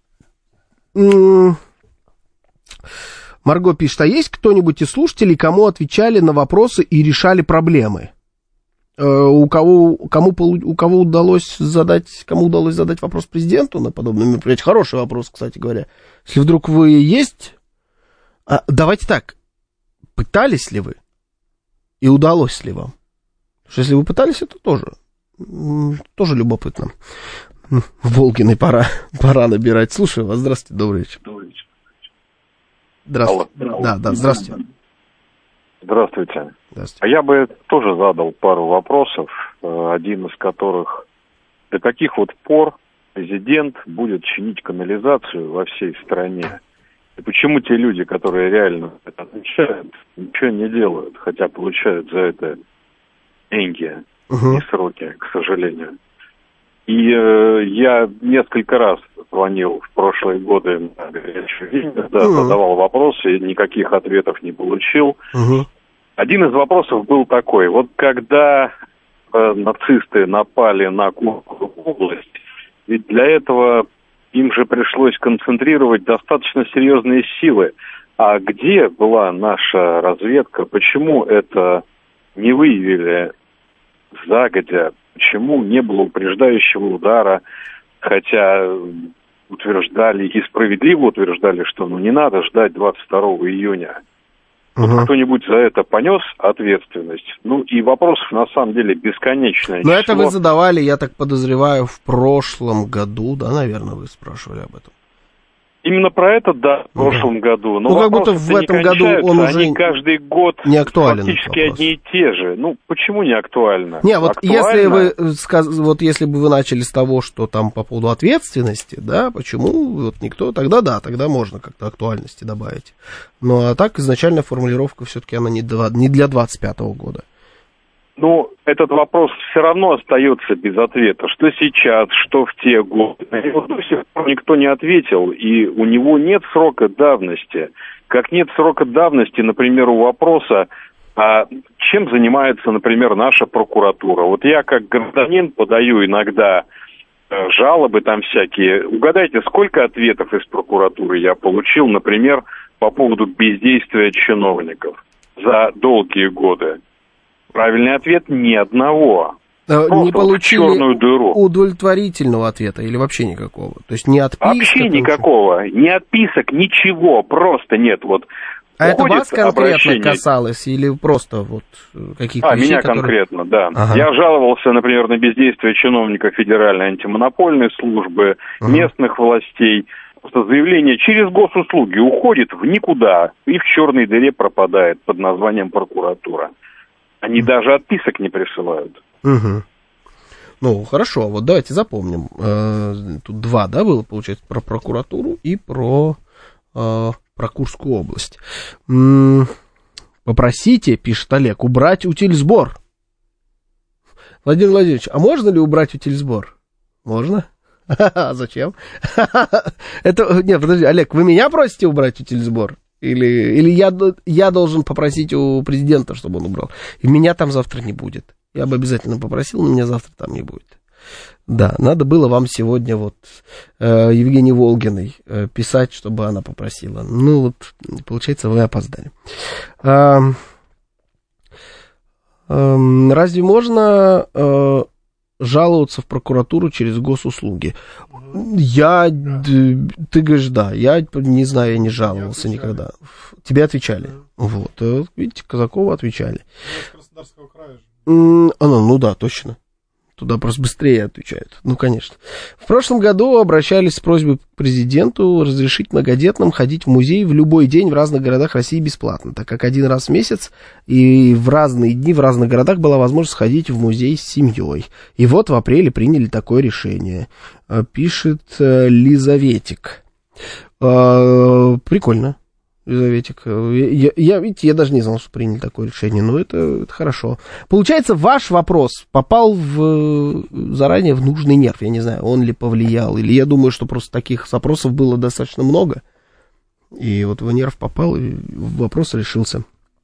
Марго пишет, а есть кто-нибудь из слушателей, кому отвечали на вопросы и решали проблемы? У кого удалось задать вопрос президенту на подобном мероприятии? Хороший вопрос, кстати говоря. Если вдруг вы есть, давайте так, пытались ли вы и удалось ли вам? Потому что если вы пытались, это тоже любопытно. В Волгиной пора набирать. Слушаю вас, здравствуйте, добрый вечер. Здравствуйте. Алло. Да, здравствуйте. Здравствуйте. А я бы тоже задал пару вопросов, один из которых, до каких вот пор президент будет чинить канализацию во всей стране? И почему те люди, которые реально это отвечают, ничего не делают, хотя получают за это деньги и сроки, к сожалению. И я несколько раз звонил в прошлые годы на горячую линию, задавал вопросы, и никаких ответов не получил. Один из вопросов был такой. Вот когда нацисты напали на Курскую область, ведь для этого им же пришлось концентрировать достаточно серьезные силы. А где была наша разведка? Почему это не выявили загодя? Почему не было упреждающего удара, хотя утверждали и справедливо утверждали, что не надо ждать 22 июня. Вот кто-нибудь за это понес ответственность? И вопросов на самом деле бесконечное число. Но это вы задавали, я так подозреваю, в прошлом году, да, наверное, вы спрашивали об этом. Именно про это, да, в прошлом году. Но как будто в этом году он уже они каждый год не актуален. Фактически одни и те же. Почему не актуально? Не, вот если бы вы начали с того, что там по поводу ответственности, да, почему вот никто, тогда можно как-то актуальности добавить. А так изначальная формулировка все-таки она не для 25-го года. Этот вопрос все равно остается без ответа. Что сейчас, что в те годы. На него до сих пор никто не ответил, и у него нет срока давности. Как нет срока давности, например, у вопроса, а чем занимается, например, наша прокуратура. Вот я как гражданин подаю иногда жалобы там всякие. Угадайте, сколько ответов из прокуратуры я получил, например, по поводу бездействия чиновников за долгие годы? Правильный ответ – ни одного. Не получили удовлетворительного ответа или вообще никакого? То есть не отписка? Вообще никакого. Ни отписок, ничего. Просто нет. Это вас конкретно касалось или просто каких-то вещей, меня конкретно, да. Ага. Я жаловался, например, на бездействие чиновников Федеральной антимонопольной службы, местных властей. Просто заявление через госуслуги уходит в никуда и в черной дыре пропадает под названием прокуратура. Они даже отписок не присылают. Хорошо, давайте запомним. Тут два, да, было, получается, про прокуратуру и про Курскую область. Попросите, пишет Олег, убрать утильсбор. Владимир Владимирович, а можно ли убрать утильсбор? Можно? Зачем? Это, нет, подожди, Олег, вы меня просите убрать утильсбор? Или я должен попросить у президента, чтобы он убрал? И меня там завтра не будет. Я бы обязательно попросил, но меня завтра там не будет. Да, надо было вам сегодня вот Евгении Волгиной писать, чтобы она попросила. Ну вот, получается, вы опоздали. Разве можно жаловаться в прокуратуру через госуслуги? Ты говоришь, да, я не знаю, я не жаловался никогда. Тебе отвечали? Вот, видите, Казакова отвечали. Ну да, точно. Туда просто быстрее отвечают. Ну, конечно. В прошлом году обращались с просьбой к президенту разрешить многодетным ходить в музей в любой день в разных городах России бесплатно, так как один раз в месяц и в разные дни в разных городах была возможность сходить в музей с семьей. И вот в апреле приняли такое решение. Пишет Лизаветик. Прикольно. Елизаветик. Видите, я даже не знал, что приняли такое решение, но это хорошо. Получается, ваш вопрос попал заранее в нужный нерв. Я не знаю, он ли повлиял, или я думаю, что просто таких запросов было достаточно много, и вот в нерв попал, и вопрос решился.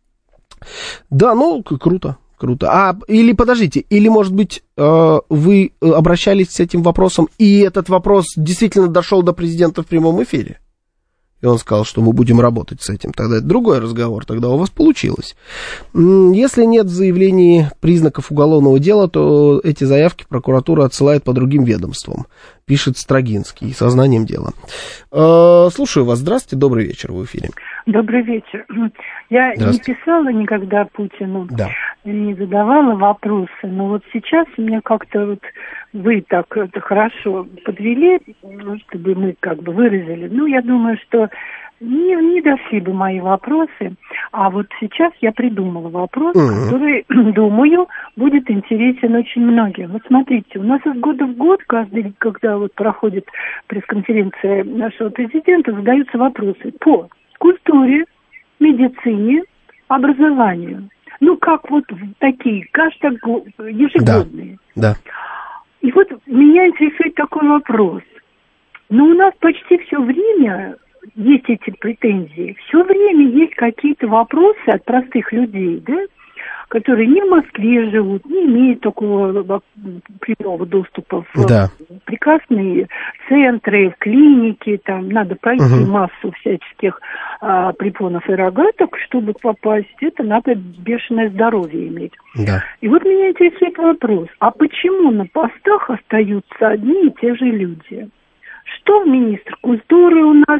Да, ну, круто. Или подождите, или, может быть, вы обращались с этим вопросом, и этот вопрос действительно дошел до президента в прямом эфире? И он сказал, что мы будем работать с этим. Тогда это другой разговор, тогда у вас получилось. Если нет в заявлении признаков уголовного дела, то эти заявки прокуратура отсылает по другим ведомствам, пишет Строгинский, сознанием дела. Слушаю вас. Здравствуйте, добрый вечер, в эфире. Добрый вечер. Я не писала никогда Путину, не задавала вопросы, но вот сейчас мне как-то вот вы так это хорошо подвели, чтобы мы как бы выразили. Ну, я думаю, что не дошли бы мои вопросы, а вот сейчас я придумала вопрос, который, думаю, будет интересен очень многим. Вот смотрите, у нас из года в год, когда вот проходит пресс-конференция нашего президента, задаются вопросы по культуре, медицине, образованию. Ну, как вот такие, ежегодные. Да. И вот меня интересует такой вопрос. Но у нас почти все время есть эти претензии. Все время есть какие-то вопросы от простых людей, да, которые не в Москве живут, не имеют такого прямого доступа в прекрасные центры, в клиники, там надо пройти массу всяческих препонов и рогаток, чтобы попасть. Это надо бешеное здоровье иметь. Да. И вот меня интересует вопрос, а почему на постах остаются одни и те же люди? Что министр культуры у нас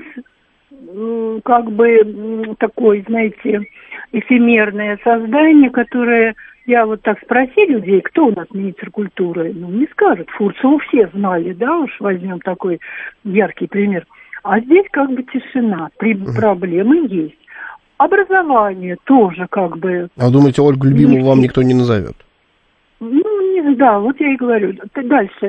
как бы такое, знаете, эфемерное создание, которое, я вот так спросила людей, кто у нас министр культуры, ну, не скажут, Фурцеву все знали, да, уж возьмем такой яркий пример. А здесь как бы тишина, проблемы есть. Образование тоже как бы... А думаете, Ольгу Любимову вам никто не назовет? Ну, да, вот я и говорю. Дальше,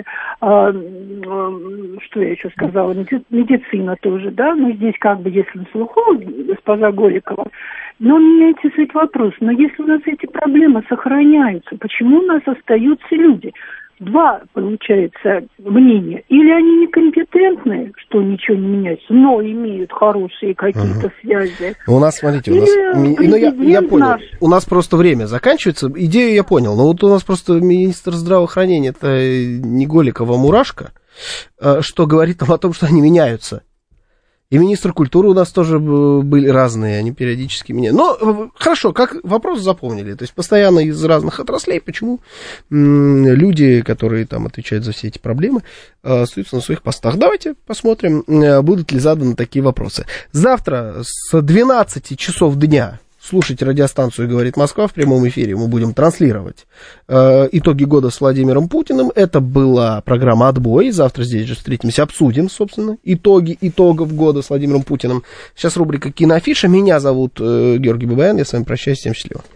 что я еще сказала, медицина тоже, да, но здесь как бы, если на слуху госпожа Голикова, но меня интересует вопрос, но если у нас эти проблемы сохраняются, почему у нас остаются люди? Два, получается, мнения. Или они некомпетентные, что ничего не меняется, но имеют хорошие какие-то связи. У нас, смотрите, я понял, у нас просто время заканчивается, идею я понял, но вот у нас просто министр здравоохранения, это не Голикова, а Мурашко, что говорит нам о том, что они меняются. И министр культуры у нас тоже были разные, они периодически меняют. Но хорошо, как вопрос запомнили. То есть постоянно из разных отраслей, почему люди, которые там отвечают за все эти проблемы, остаются на своих постах. Давайте посмотрим, будут ли заданы такие вопросы. Завтра с 12 часов дня слушайте радиостанцию «Говорит Москва» в прямом эфире. Мы будем транслировать итоги года с Владимиром Путиным. Это была программа «Отбой». Завтра здесь же встретимся, обсудим, собственно, итоги итогов года с Владимиром Путиным. Сейчас рубрика «Киноафиша». Меня зовут Георгий Бабаян. Я с вами прощаюсь. Всем счастливо.